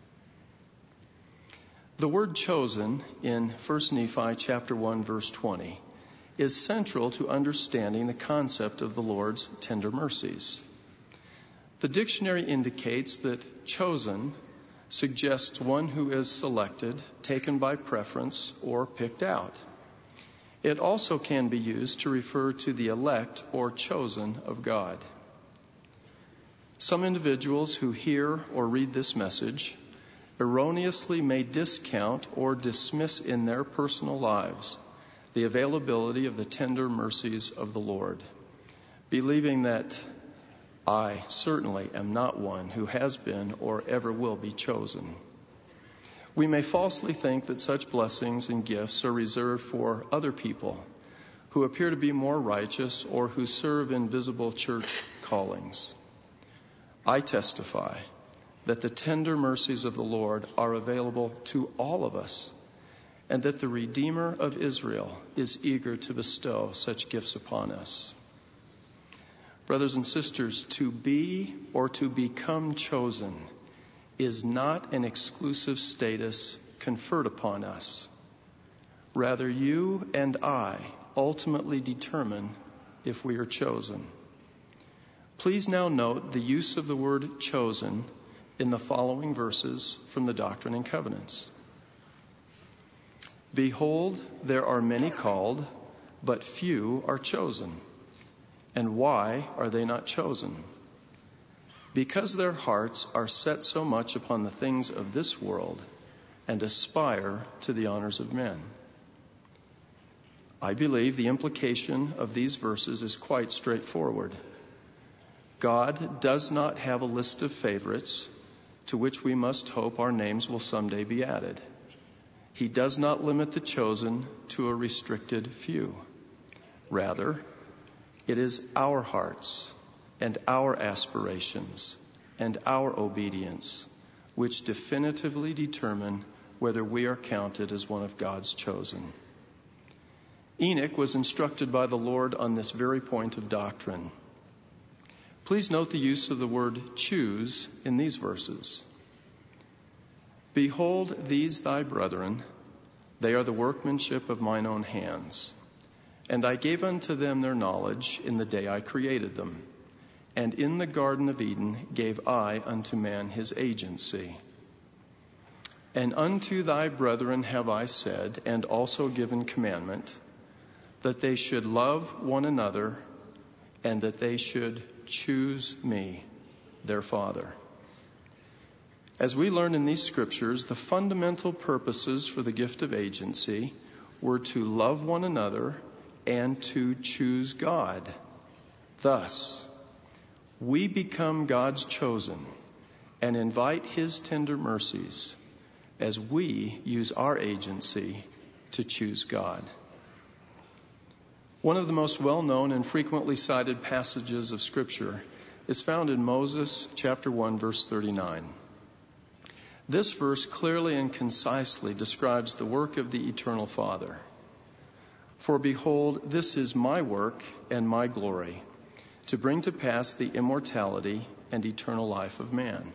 The word chosen in 1 Nephi chapter 1 verse 20 is central to understanding the concept of the Lord's tender mercies. The dictionary indicates that chosen suggests one who is selected, taken by preference, or picked out. It also can be used to refer to the elect or chosen of God. Some individuals who hear or read this message erroneously may discount or dismiss in their personal lives the availability of the tender mercies of the Lord, believing that I certainly am not one who has been or ever will be chosen. We may falsely think that such blessings and gifts are reserved for other people who appear to be more righteous or who serve in visible church callings. I testify that the tender mercies of the Lord are available to all of us, and that the Redeemer of Israel is eager to bestow such gifts upon us. Brothers and sisters, to be or to become chosen is not an exclusive status conferred upon us. Rather, you and I ultimately determine if we are chosen. Please now note the use of the word chosen in the following verses from the Doctrine and Covenants. Behold, there are many called, but few are chosen. And why are they not chosen? Because their hearts are set so much upon the things of this world and aspire to the honors of men. I believe the implication of these verses is quite straightforward. God does not have a list of favorites to which we must hope our names will someday be added. He does not limit the chosen to a restricted few. Rather, it is our hearts and our aspirations and our obedience which definitively determine whether we are counted as one of God's chosen. Enoch was instructed by the Lord on this very point of doctrine. Please note the use of the word choose in these verses. Behold these thy brethren, they are the workmanship of mine own hands. And I gave unto them their knowledge in the day I created them. And in the Garden of Eden gave I unto man his agency. And unto thy brethren have I said, and also given commandment, that they should love one another, and that they should choose me, their Father. As we learn in these scriptures, the fundamental purposes for the gift of agency were to love one another and to choose God. Thus, we become God's chosen and invite His tender mercies as we use our agency to choose God. One of the most well-known and frequently cited passages of Scripture is found in Moses chapter 1, verse 39. This verse clearly and concisely describes the work of the eternal Father. For behold, this is my work and my glory, to bring to pass the immortality and eternal life of man.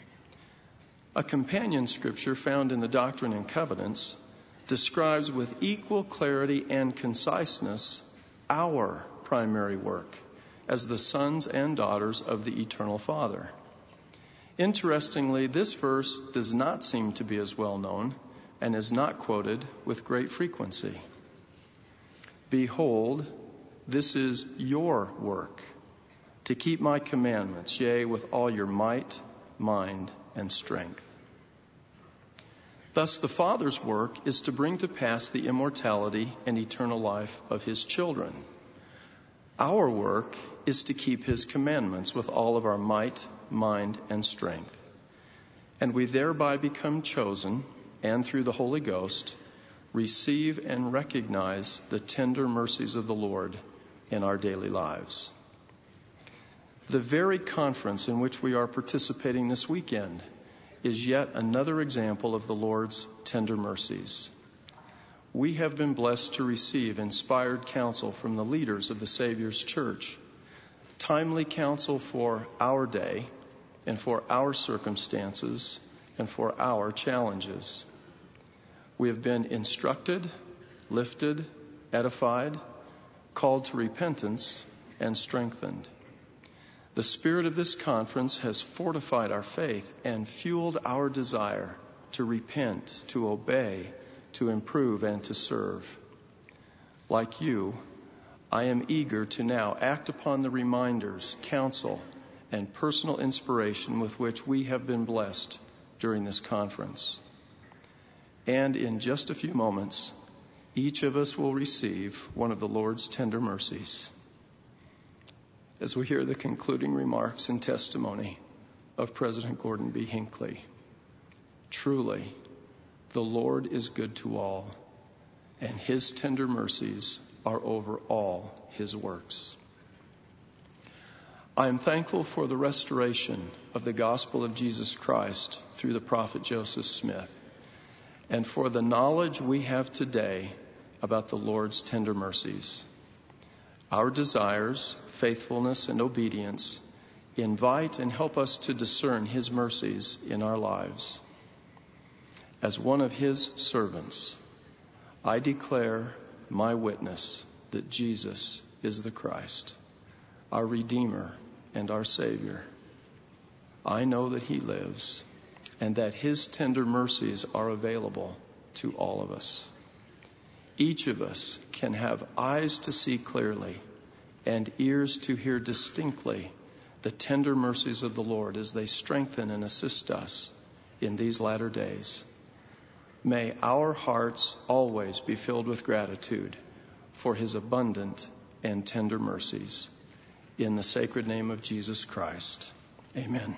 A companion scripture found in the Doctrine and Covenants describes with equal clarity and conciseness our primary work as the sons and daughters of the eternal Father. Interestingly, this verse does not seem to be as well known and is not quoted with great frequency. Behold, this is your work, to keep my commandments, yea, with all your might, mind, and strength. Thus, the Father's work is to bring to pass the immortality and eternal life of his children. Our work is to keep his commandments with all of our might, mind, and strength. And we thereby become chosen, and through the Holy Ghost, receive and recognize the tender mercies of the Lord in our daily lives. The very conference in which we are participating this weekend is yet another example of the Lord's tender mercies. We have been blessed to receive inspired counsel from the leaders of the Savior's Church, timely counsel for our day and for our circumstances and for our challenges. We have been instructed, lifted, edified, called to repentance, and strengthened. The spirit of this conference has fortified our faith and fueled our desire to repent, to obey, to improve, and to serve. Like you, I am eager to now act upon the reminders, counsel, and personal inspiration with which we have been blessed during this conference. And in just a few moments, each of us will receive one of the Lord's tender mercies as we hear the concluding remarks and testimony of President Gordon B. Hinckley. Truly, the Lord is good to all, and his tender mercies are over all his works. I am thankful for the restoration of the gospel of Jesus Christ through the prophet Joseph Smith, and for the knowledge we have today about the Lord's tender mercies. Our desires, faithfulness, and obedience invite and help us to discern his mercies in our lives. As one of his servants, I declare my witness that Jesus is the Christ, our Redeemer and our Savior. I know that he lives and that his tender mercies are available to all of us. Each of us can have eyes to see clearly and ears to hear distinctly the tender mercies of the Lord as they strengthen and assist us in these latter days. May our hearts always be filled with gratitude for his abundant and tender mercies. In the sacred name of Jesus Christ, amen.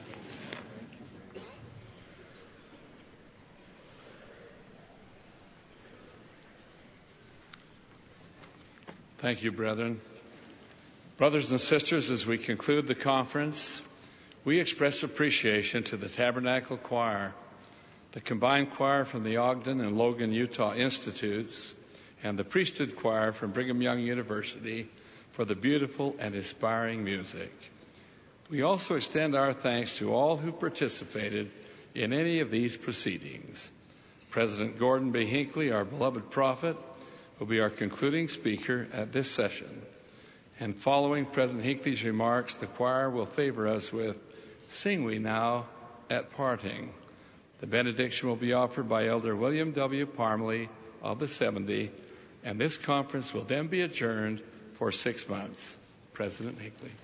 Thank you, brethren. Brothers and sisters, as we conclude the conference, we express appreciation to the Tabernacle Choir, the combined choir from the Ogden and Logan, Utah Institutes, and the priesthood choir from Brigham Young University for the beautiful and inspiring music. We also extend our thanks to all who participated in any of these proceedings. President Gordon B. Hinckley, our beloved prophet, will be our concluding speaker at this session. And following President Hinckley's remarks, the choir will favor us with "Sing We Now at Parting." The benediction will be offered by Elder William W. Parmley of the 70, and this conference will then be adjourned for 6 months. President Hinckley.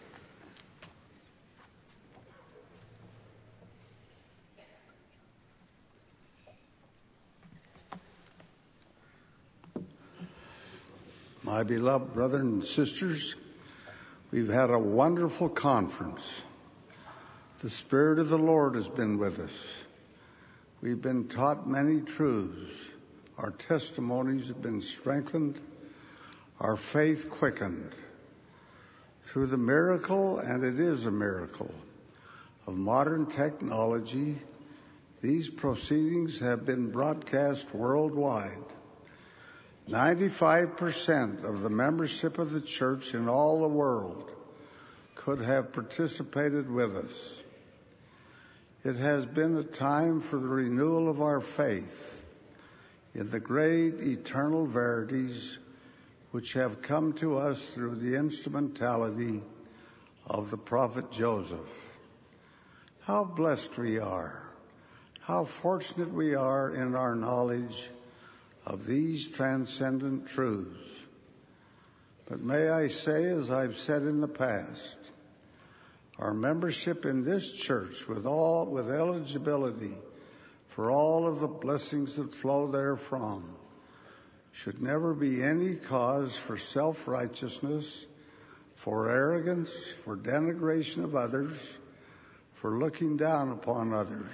My beloved brothers and sisters, we've had a wonderful conference. The Spirit of the Lord has been with us. We've been taught many truths. Our testimonies have been strengthened, our faith quickened. Through the miracle, and it is a miracle, of modern technology These proceedings have been broadcast worldwide. 95% of the membership of the church in all the world could have participated with us. It has been a time for the renewal of our faith in the great eternal verities which have come to us through the instrumentality of the prophet Joseph. How blessed we are, how fortunate we are in our knowledge of these transcendent truths. But may I say, as I've said in the past, our membership in this church with eligibility for all of the blessings that flow therefrom should never be any cause for self-righteousness, for arrogance, for denigration of others, for looking down upon others.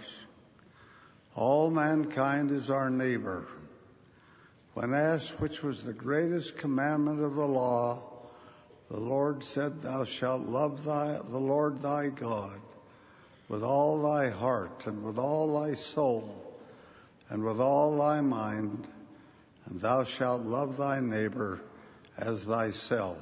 All mankind is our neighbor. When asked which was the greatest commandment of the law, the Lord said, "Thou shalt love the Lord thy God with all thy heart and with all thy soul and with all thy mind, and thou shalt love thy neighbor as thyself."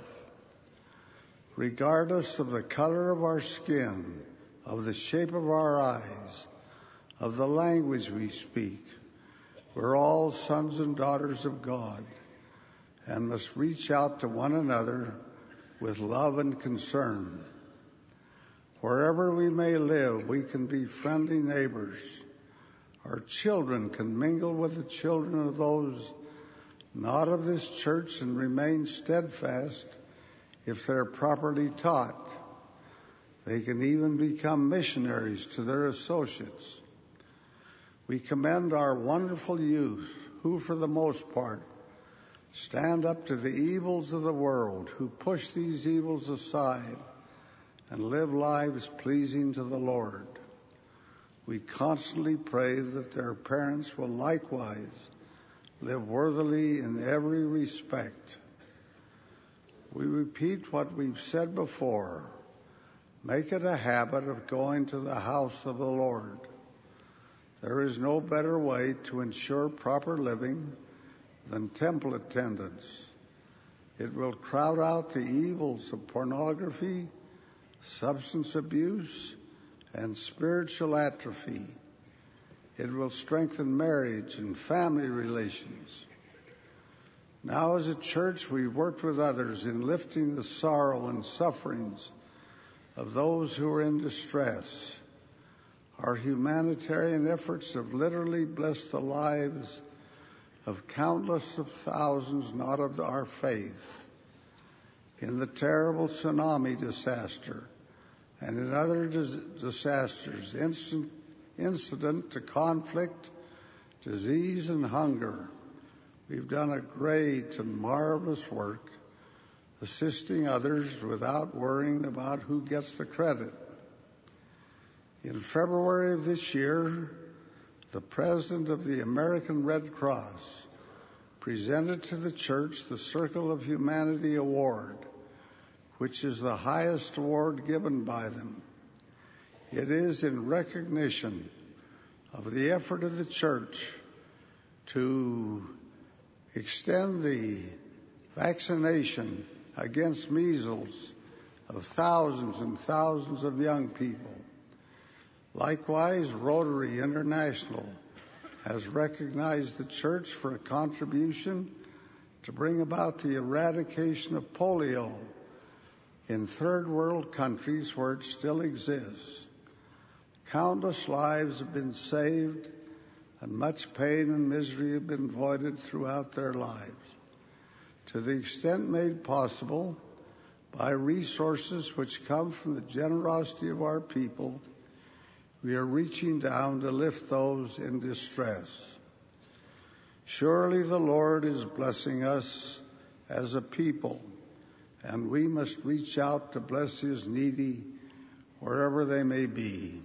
Regardless of the color of our skin, of the shape of our eyes, of the language we speak, we're all sons and daughters of God and must reach out to one another with love and concern. Wherever we may live, we can be friendly neighbors. Our children can mingle with the children of those not of this church and remain steadfast if they're properly taught. They can even become missionaries to their associates. We commend our wonderful youth, who for the most part stand up to the evils of the world, who push these evils aside and live lives pleasing to the Lord. We constantly pray that their parents will likewise live worthily in every respect. We repeat what we've said before. Make it a habit of going to the house of the Lord. There is no better way to ensure proper living than temple attendance. It will crowd out the evils of pornography, substance abuse, and spiritual atrophy. It will strengthen marriage and family relations. Now, as a church, we've worked with others in lifting the sorrow and sufferings of those who are in distress. Our humanitarian efforts have literally blessed the lives of countless of thousands not of our faith. In the terrible tsunami disaster and in other disasters incident to conflict, disease, and hunger, we've done a great and marvelous work assisting others without worrying about who gets the credit. In February of this year, the president of the American Red Cross presented to the church the Circle of Humanity Award, which is the highest award given by them. It is in recognition of the effort of the church to extend the vaccination against measles of thousands and thousands of young people. Likewise, Rotary International has recognized the church for a contribution to bring about the eradication of polio in third world countries where it still exists. Countless lives have been saved and much pain and misery have been avoided throughout their lives. To the extent made possible by resources which come from the generosity of our people, we are reaching down to lift those in distress. Surely the Lord is blessing us as a people, and we must reach out to bless His needy wherever they may be.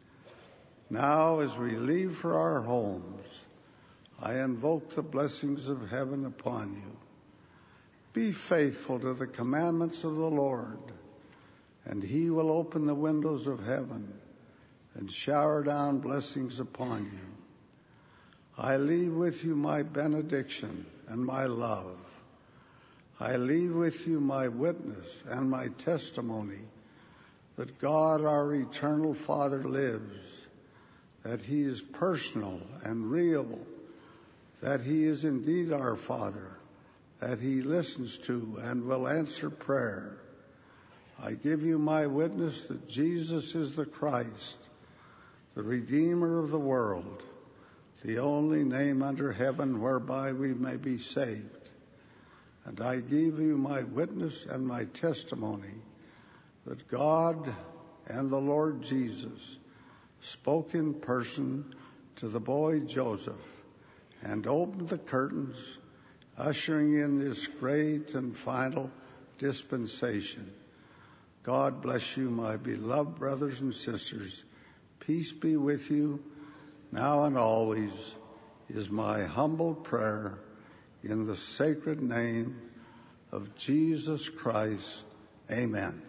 Now, as we leave for our homes, I invoke the blessings of heaven upon you. Be faithful to the commandments of the Lord, and He will open the windows of heaven and shower down blessings upon you. I leave with you my benediction and my love. I leave with you my witness and my testimony that God, our eternal Father, lives, that he is personal and real, that he is indeed our Father, that he listens to and will answer prayer. I give you my witness that Jesus is the Christ, the Redeemer of the world, the only name under heaven whereby we may be saved. And I give you my witness and my testimony that God and the Lord Jesus spoke in person to the boy Joseph and opened the curtains, ushering in this great and final dispensation. God bless you, my beloved brothers and sisters. Peace be with you, now and always, is my humble prayer in the sacred name of Jesus Christ. Amen.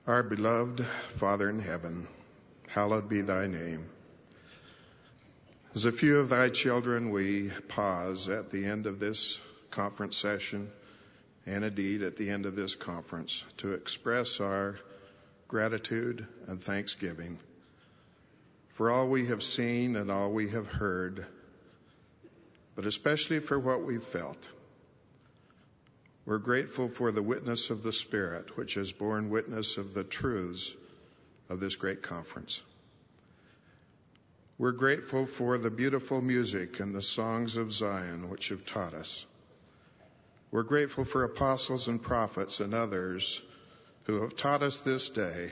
Our beloved Father in heaven, hallowed be thy name. As a few of thy children, we pause at the end of this conference session, and indeed at the end of this conference, to express our gratitude and thanksgiving for all we have seen and all we have heard, but especially for what we've felt. We're grateful for the witness of the Spirit, which has borne witness of the truths of this great conference. We're grateful for the beautiful music and the songs of Zion, which have taught us. We're grateful for apostles and prophets and others who have taught us this day.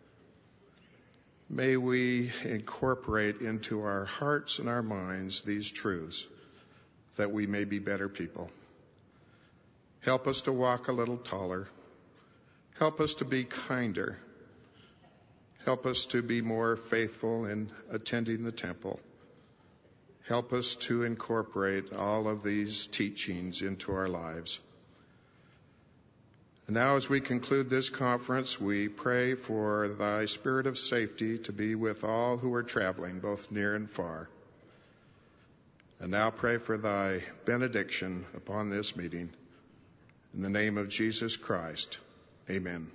May we incorporate into our hearts and our minds these truths, that we may be better people. Help us to walk a little taller. Help us to be kinder. Help us to be more faithful in attending the temple. Help us to incorporate all of these teachings into our lives. And now, as we conclude this conference, we pray for thy spirit of safety to be with all who are traveling, both near and far. And now pray for thy benediction upon this meeting. In the name of Jesus Christ, amen.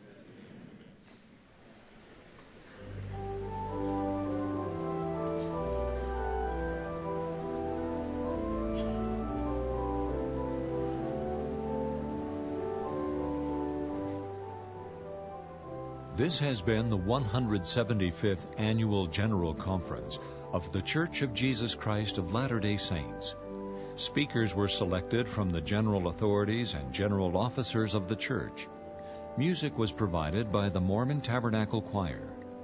This has been the 175th Annual General Conference of The Church of Jesus Christ of Latter-day Saints. Speakers were selected from the general authorities and general officers of the church. Music was provided by the Mormon Tabernacle Choir.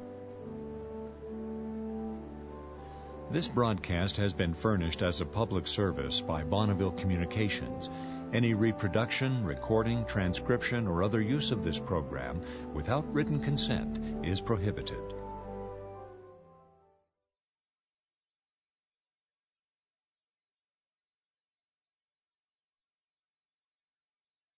This broadcast has been furnished as a public service by Bonneville Communications. Any reproduction, recording, transcription, or other use of this program without written consent is prohibited.